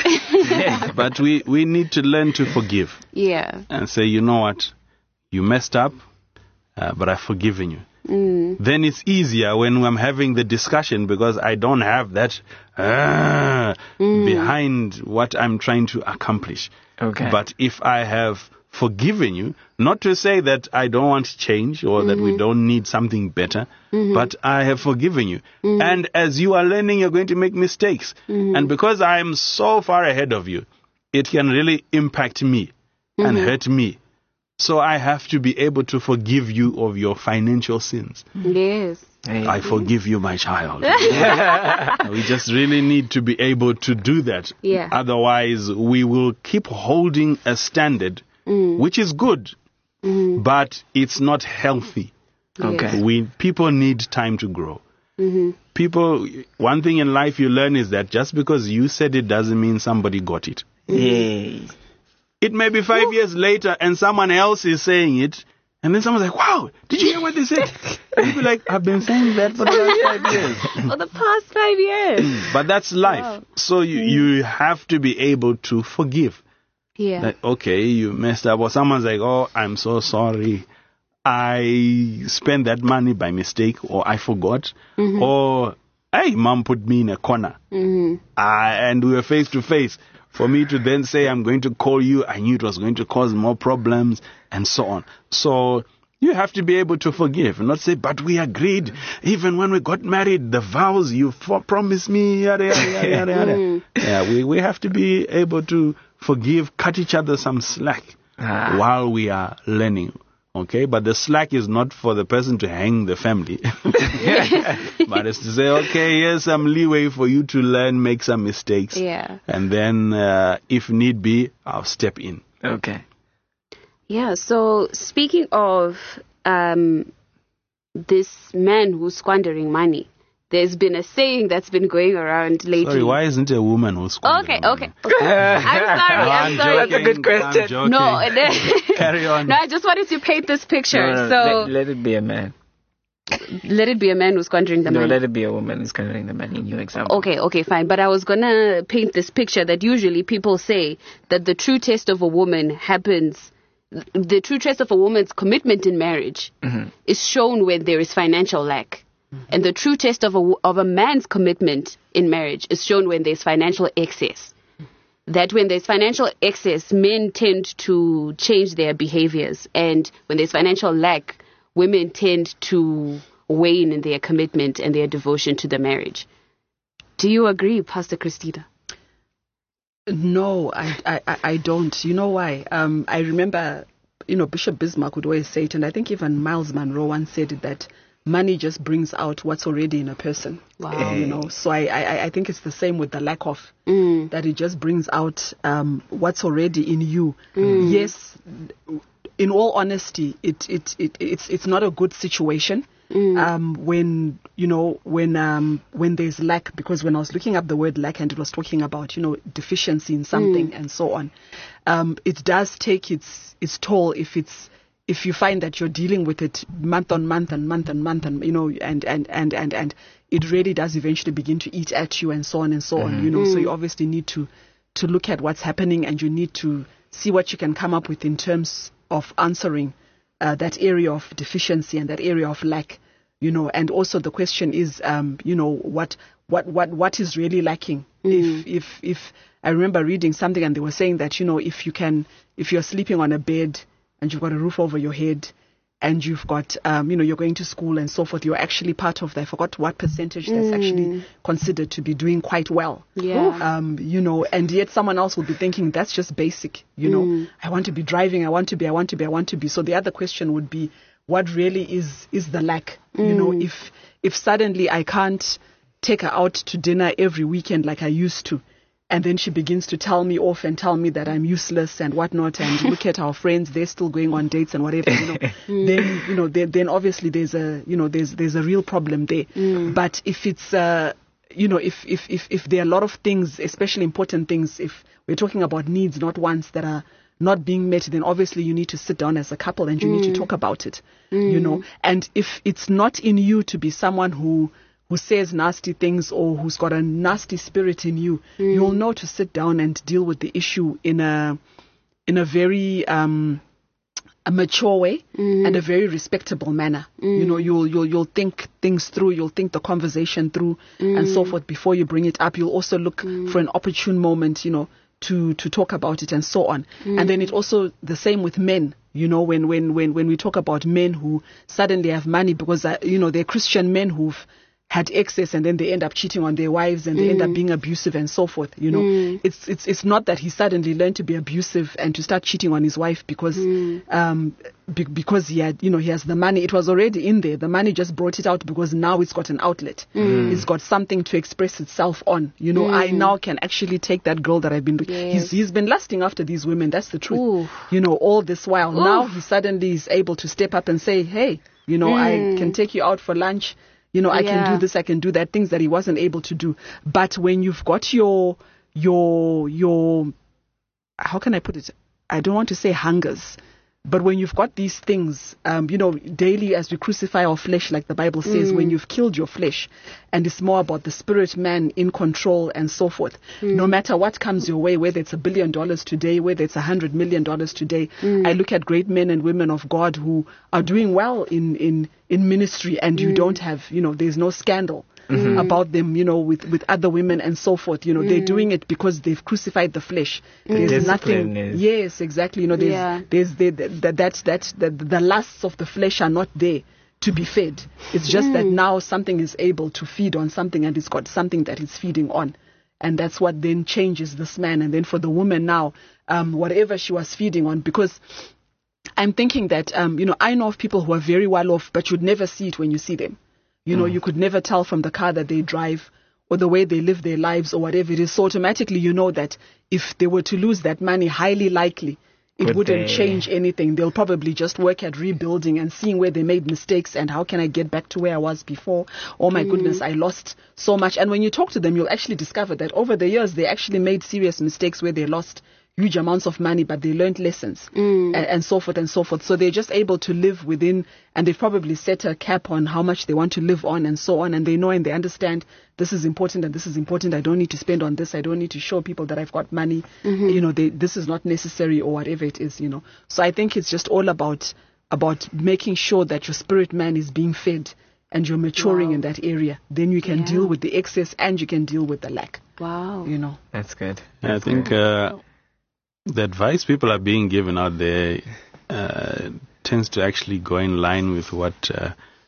Mm. But we, we need to learn to forgive. Yeah. And say, you know what, you messed up, uh, but I've forgiven you. Mm. Then it's easier when I'm having the discussion because I don't have that uh, mm. behind what I'm trying to accomplish. Okay. But if I have forgiven you, not to say that I don't want change or mm-hmm. that we don't need something better, mm-hmm. but I have forgiven you. Mm-hmm. And as you are learning, you're going to make mistakes. Mm-hmm. And because I am so far ahead of you, it can really impact me mm-hmm. and hurt me. So I have to be able to forgive you of your financial sins. Yes. I forgive you, my child. We just really need to be able to do that. Yeah. Otherwise, we will keep holding a standard, mm. which is good, mm. but it's not healthy. Okay. We people need time to grow. Mm-hmm. People, one thing in life you learn is that just because you said it doesn't mean somebody got it. Yes. It may be five Ooh. years later and someone else is saying it. And then someone's like, wow, did you hear what they said? And you'll be like, I've been saying that for the last five years. For the past five years. But that's life. Wow. So you, you have to be able to forgive. Yeah. Like, okay, you messed up. Or someone's like, oh, I'm so sorry. I spent that money by mistake, or I forgot. Mm-hmm. Or, hey, mom put me in a corner. Mm-hmm. Uh, and we were face to face. For me to then say, I'm going to call you, I knew it was going to cause more problems, and so on. So you have to be able to forgive, not say, but we agreed. Even when we got married, the vows you for- promised me, yada, yada, yada, yada, yada. Yeah, we, we have to be able to forgive, cut each other some slack ah. while we are learning. Okay, but the slack is not for the person to hang the family. But it's to say, okay, here's some leeway for you to learn, make some mistakes. Yeah. And then, uh, if need be, I'll step in. Okay. Yeah, so speaking of um, this man who's squandering money, there's been a saying that's been going around lately. Sorry, why isn't it a woman who's squandering Okay, okay. money? I'm sorry, I'm, I'm sorry. That's a good question. I'm joking. No, and then, Carry on. no, I just wanted to paint this picture. No, no, so let, let it be a man. let it be a man who's squandering the no, money. let it be a woman who's squandering the money in your example. Okay, okay, fine. But I was going to paint this picture that usually people say that the true test of a woman happens the true test of a woman's commitment in marriage mm-hmm. is shown when there is financial lack. Mm-hmm. And the true test of a, of a man's commitment in marriage is shown when there's financial excess. That when there's financial excess, men tend to change their behaviors. And when there's financial lack, women tend to wane in their commitment and their devotion to the marriage. Do you agree, Pastor Christina? No, I, I, I don't. You know why? Um, I remember, you know, Bishop Bismarck would always say it, and I think even Miles Monroe once said it, that money just brings out what's already in a person. Wow. You know, so I, I, I think it's the same with the lack of, mm. that it just brings out um, what's already in you. Mm. Yes, in all honesty, it, it, it it's it's not a good situation. Mm. Um, when you know when um, when there's lack, because when I was looking up the word lack and it was talking about, you know, deficiency in something mm. and so on, um, it does take its its toll if it's if you find that you're dealing with it month on month and month and month and you know and and and and, and it really does eventually begin to eat at you and so on and so mm. on, you know. Mm. So you obviously need to to look at what's happening, and you need to see what you can come up with in terms of answering Uh, that area of deficiency and that area of lack, you know. And also the question is, um, you know, what what what what is really lacking? Mm. If if if I remember reading something and they were saying that, you know, if you can, if you're sleeping on a bed and you've got a roof over your head and you've got, um, you know, you're going to school and so forth, you're actually part of that. I forgot what percentage that's mm. actually considered to be doing quite well. Yeah. Um, you know, and yet someone else will be thinking that's just basic. You know, mm. I want to be driving. I want to be, I want to be, I want to be. So the other question would be, what really is, is the lack? Mm. You know, if, if suddenly I can't take her out to dinner every weekend like I used to, and then she begins to tell me off and tell me that I'm useless and whatnot, and look at our friends, they're still going on dates and whatever, you know, mm. then, you know, then, then obviously there's a, you know, there's, there's a real problem there. Mm. But if it's, uh, you know, if, if, if, if there are a lot of things, especially important things, if we're talking about needs, not wants, that are not being met, then obviously you need to sit down as a couple and you mm. need to talk about it, mm. you know. And if it's not in you to be someone who, who says nasty things or who's got a nasty spirit in you, mm. you'll know to sit down and deal with the issue in a in a very um, a mature way mm. and a very respectable manner. Mm. You know, you'll you'll you'll think things through, you'll think the conversation through mm. and so forth before you bring it up. You'll also look mm. for an opportune moment, you know, to to talk about it and so on. Mm. And then it's also the same with men. You know, when when when when we talk about men who suddenly have money because uh, you know, they're Christian men who've had excess and then they end up cheating on their wives and they mm. end up being abusive and so forth. You know, mm. it's it's it's not that he suddenly learned to be abusive and to start cheating on his wife because mm. um be, because he had, you know, he has the money. It was already in there. The money just brought it out because now it's got an outlet. Mm. It's got something to express itself on. You know, mm. I now can actually take that girl that I've been. Yes. He's he's been lusting after these women. That's the truth. Ooh. You know, all this while Ooh. now he suddenly is able to step up and say, hey, you know, mm. I can take you out for lunch. You know, I Yeah. can do this, I can do that, things that he wasn't able to do. But when you've got your, your, your, how can I put it? I don't want to say hungers, but when you've got these things, um, you know, daily as we crucify our flesh, like the Bible says, Mm. when you've killed your flesh, and it's more about the spirit man in control and so forth, Mm. no matter what comes your way, whether it's a billion dollars today, whether it's a hundred million dollars today, Mm. I look at great men and women of God who are doing well in, in, in ministry, and you Mm. don't have, you know, there's no scandal Mm. about them, you know, with, with other women and so forth. You know, they're Mm. doing it because they've crucified the flesh. The There's discipline nothing. is- Yes, exactly. You know, there's, Yeah. there's, the, the, the, that's, that's, the, the lusts of the flesh are not there to be fed. It's just that now something is able to feed on something, and it's got something that it's feeding on. And that's what then changes this man. And then for the woman now, um, whatever she was feeding on, because I'm thinking that, um, you know, I know of people who are very well off, but you'd never see it when you see them. You know, you could never tell from the car that they drive or the way they live their lives or whatever it is. So automatically you know that if they were to lose that money, highly likely it Would wouldn't they- change anything. They'll probably just work at rebuilding and seeing where they made mistakes and how can I get back to where I was before. Oh my goodness, I lost so much. And when you talk to them, you'll actually discover that over the years they actually made serious mistakes where they lost, huge amounts of money, but they learned lessons Mm. and, and so forth and so forth. So they're just able to live within, and they've probably set a cap on how much they want to live on and so on. And they know and they understand this is important and this is important. I don't need to spend on this. I don't need to show people that I've got money. Mm-hmm. You know, they, this is not necessary or whatever it is, you know. So I think it's just all about, about making sure that your spirit man is being fed and you're maturing Wow. in that area. Then you can Yeah. deal with the excess and you can deal with the lack, Wow. you know. That's good. I think uh, the advice people are being given out there uh, tends to actually go in line with what uh,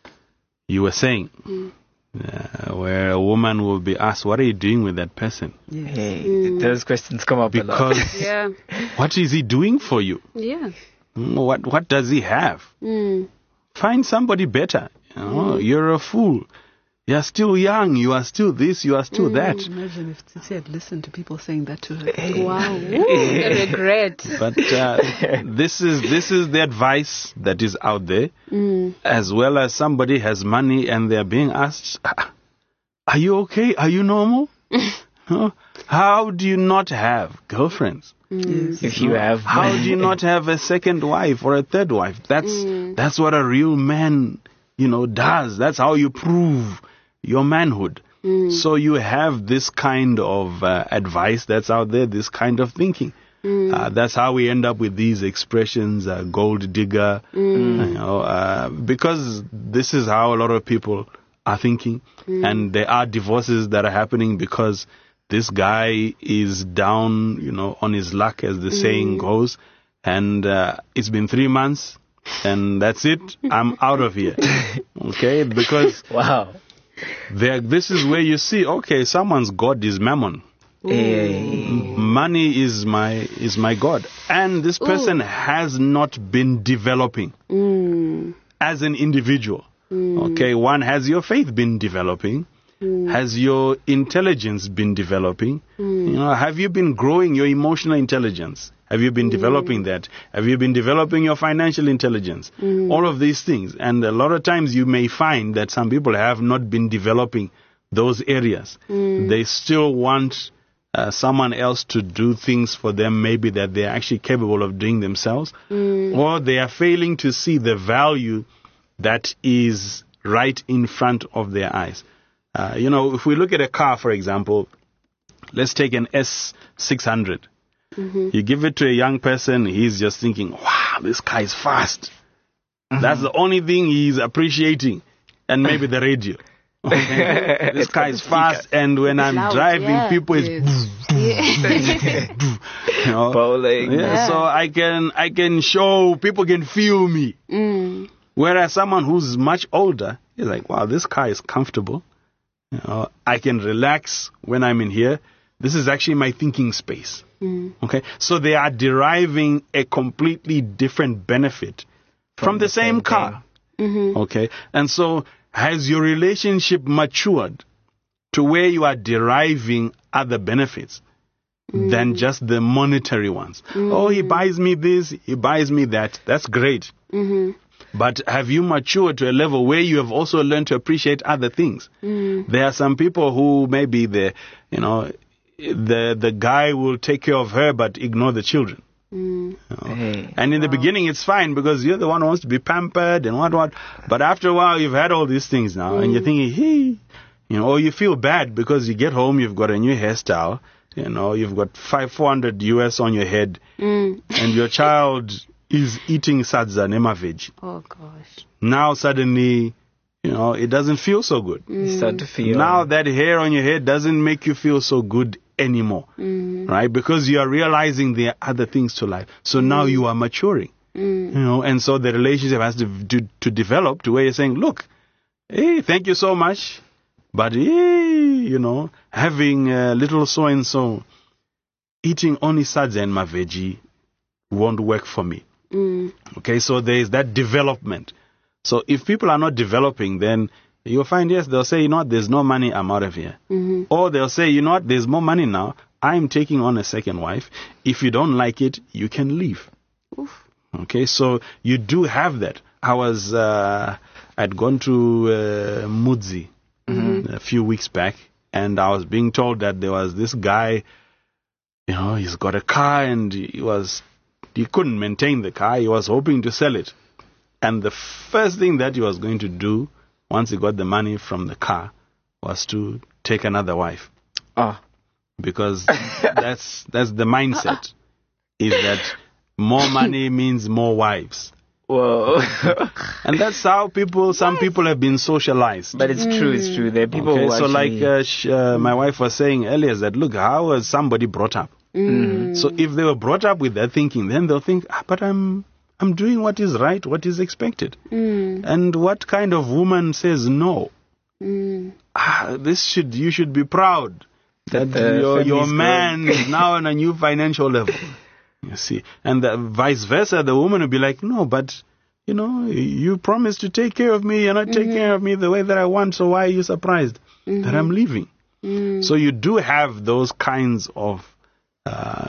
you were saying, Mm. uh, where a woman will be asked, "What are you doing with that person?" Hey, those questions come up a lot. Because Yeah. what is he doing for you? Yeah. Mm, What what does he have? Mm. Find somebody better. You know, you're a fool. You're still young. You are still this. You are still that. Imagine if Tsitsi had listened to people saying that to her. Wow. Ooh, the regret. But uh, this is this is the advice that is out there, Mm. as well as somebody has money and they're being asked, "Ah, "Are you okay? Are you normal? Huh? How do you not have girlfriends? Yes. If you have How do you not have a second wife or a third wife? That's that's what a real man, you know, does. That's how you prove your manhood." So you have this kind of uh, advice that's out there, this kind of thinking. Uh, that's how we end up with these expressions, uh, gold digger, you know, uh, because this is how a lot of people are thinking. And there are divorces that are happening because this guy is down, you know, on his luck, as the saying goes. And uh, it's been three months and that's it. I'm out of here. Okay? Because Wow. there, this is where you see, okay, someone's God is mammon. Hey. Money is my is my God, and this person has not been developing Mm. as an individual. Okay, one, has your faith been developing? Has your intelligence been developing? You know, have you been growing your emotional intelligence? Have you been developing that? Have you been developing your financial intelligence? All of these things. And a lot of times you may find that some people have not been developing those areas. They still want uh, someone else to do things for them, maybe that they're actually capable of doing themselves. Or they are failing to see the value that is right in front of their eyes. Uh, you know, if we look at a car, for example, let's take an S six hundred. You give it to a young person, he's just thinking, wow, this car is fast. That's the only thing he's appreciating. And maybe the radio. Okay. This car is fast, and when I'm loud, driving, yeah. people is... Yeah. You know? Bowling. Yeah, Yeah. so I can I can show, people can feel me. Mm. Whereas someone who's much older is like, wow, this car is comfortable. You know, I can relax when I'm in here. This is actually my thinking space. Mm. Okay, so they are deriving a completely different benefit from, the, same, same car. Mm-hmm. Okay, and so has your relationship matured to where you are deriving other benefits than just the monetary ones? Oh, he buys me this, he buys me that. That's great. Mm-hmm. But have you matured to a level where you have also learned to appreciate other things? Mm. There are some people who maybe the, you know, the the guy will take care of her but ignore the children. Mm. You know. Hey. And in the beginning it's fine because you're the one who wants to be pampered and what what. But after a while you've had all these things now and you're thinking, hey, you know, or you feel bad because you get home, you've got a new hairstyle, you know, you've got five four hundred U S on your head, Mm. and your child is eating sadza nema veg. Oh gosh. Now suddenly, you know, it doesn't feel so good. You start to feel. Now that hair on your head doesn't make you feel so good anymore, Mm. right? Because you are realizing there are other things to life. So now you are maturing, Mm. you know, and so the relationship has to, to to develop to where you're saying, look, hey, thank you so much, but hey, you know, having a little so and so, eating only sadza and my veggie won't work for me. Mm. Okay, so there is that development. So if people are not developing, then you'll find, yes, they'll say, you know what, there's no money, I'm out of here. Mm-hmm. Or they'll say, you know what, there's more money now, I'm taking on a second wife. If you don't like it, you can leave. Oof. Okay, so you do have that. I was, uh, I'd gone to uh, Mudzi a few weeks back, and I was being told that there was this guy you know, he's got a car and he was, he couldn't maintain the car. He was hoping to sell it. And the first thing that he was going to do once he got the money from the car was to take another wife. Oh. Because that's that's the mindset, is that more money means more wives. Whoa. And that's how people, some people have been socialized. But it's true, it's true. There are people Okay, who so actually... like uh, sh- uh, my wife was saying earlier, is that, look, how was somebody brought up? Mm. So if they were brought up with that thinking, then they'll think, ah, but I'm I'm doing what is right, what is expected. Mm. And what kind of woman says no? Mm. Ah, this should, you should be proud that the your, your family's man is now on a new financial level. You see, and the vice versa, the woman will be like, no, but, you know, you promised to take care of me. You're not taking Mm-hmm. care of me the way that I want. So why are you surprised Mm-hmm. that I'm leaving? Mm. So you do have those kinds of uh,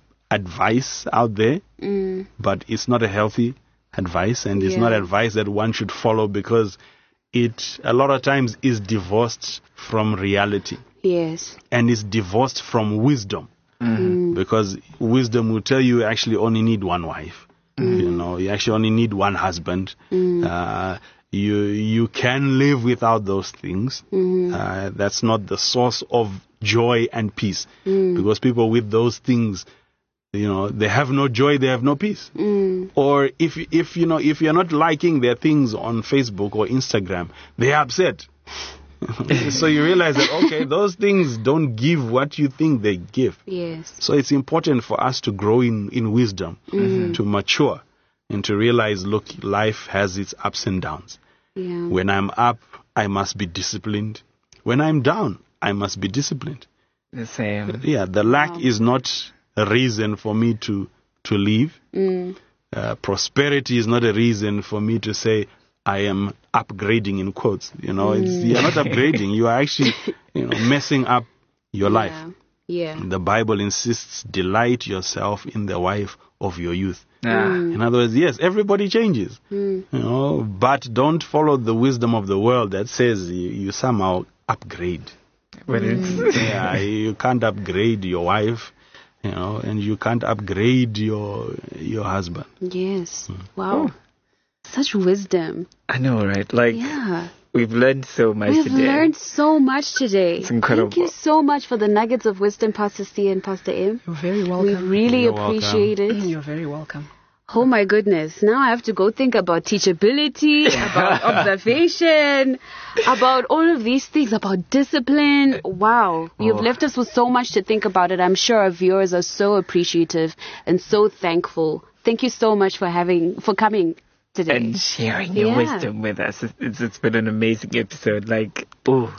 advice out there, Mm. but it's not a healthy advice, and it's Yeah. not advice that one should follow, because it a lot of times is divorced from reality, Yes. and is divorced from wisdom. Mm. Because wisdom will tell you actually only need one wife. You know, you actually only need one husband. Mm. Uh, you you can live without those things. Mm. Uh, that's not the source of joy and peace. Mm. Because people with those things, you know, they have no joy, they have no peace. Mm. Or if if you know if you're not liking their things on Facebook or Instagram, they're upset. So you realize that, okay, those things don't give what you think they give. Yes. So it's important for us to grow in, in wisdom, Mm-hmm. to mature, and to realize, look, life has its ups and downs. Yeah. When I'm up, I must be disciplined. When I'm down, I must be disciplined. The same. Yeah, the lack Wow. is not a reason for me to, to leave. Mm. Uh, prosperity is not a reason for me to say, I am upgrading, in quotes. You know, it's, you're not upgrading. You are actually, you know, messing up your life. Yeah. Yeah. The Bible insists, delight yourself in the wife of your youth. Ah. In other words, yes, everybody changes, Mm. you know, but don't follow the wisdom of the world that says you, you somehow upgrade. But it's... Yeah, you can't upgrade your wife, you know, and you can't upgrade your your husband. Yes. Hmm. Wow. Oh. Such wisdom. I know, right? Like, Yeah. we've learned so much We've today. learned so much today. It's incredible. Thank you so much for the nuggets of wisdom, Pastor C and Pastor M. You're very We welcome. really You're appreciate it. You're very welcome. Oh my goodness. Now I have to go think about teachability, about observation, about all of these things, about discipline. Wow. You've Oh. left us with so much to think about it. I'm sure our viewers are so appreciative and so thankful. Thank you so much for having, for coming today. And sharing your Yeah. wisdom with us. It's, it's, it's been an amazing episode. Like, oh,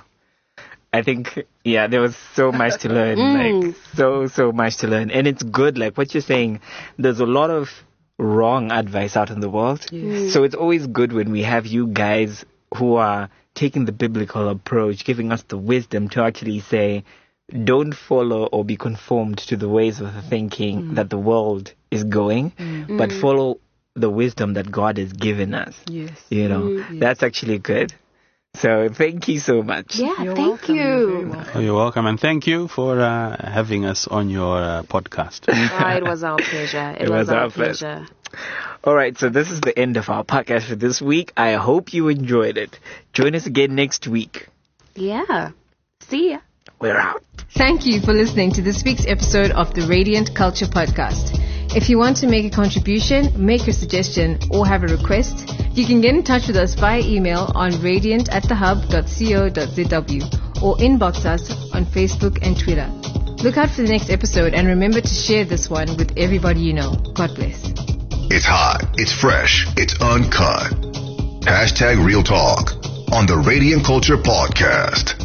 I think, yeah, there was so much to learn. Mm. Like, so, so much to learn. And it's good, like what you're saying, there's a lot of wrong advice out in the world. Yes. So it's always good when we have you guys who are taking the biblical approach, giving us the wisdom to actually say, don't follow or be conformed to the ways of the thinking that the world is going, but follow the wisdom that God has given us. Yes. You know, Mm. that's actually good. So thank you so much. Yeah, You're thank welcome. You're very you. welcome. Oh, you're welcome, and thank you for uh, having us on your uh, podcast. Oh, it was our pleasure. It, It was, was our our pleasure. pleasure. All right, so this is the end of our podcast for this week. I hope you enjoyed it. Join us again next week. Yeah. See ya. We're out. Thank you for listening to this week's episode of the Radiant Culture Podcast. If you want to make a contribution, make a suggestion, or have a request, you can get in touch with us via email on radiant at the hub dot co dot z w or inbox us on Facebook and Twitter. Look out for the next episode and remember to share this one with everybody you know. God bless. It's hot, it's fresh, it's uncut. Hashtag Real Talk on the Radiant Culture Podcast.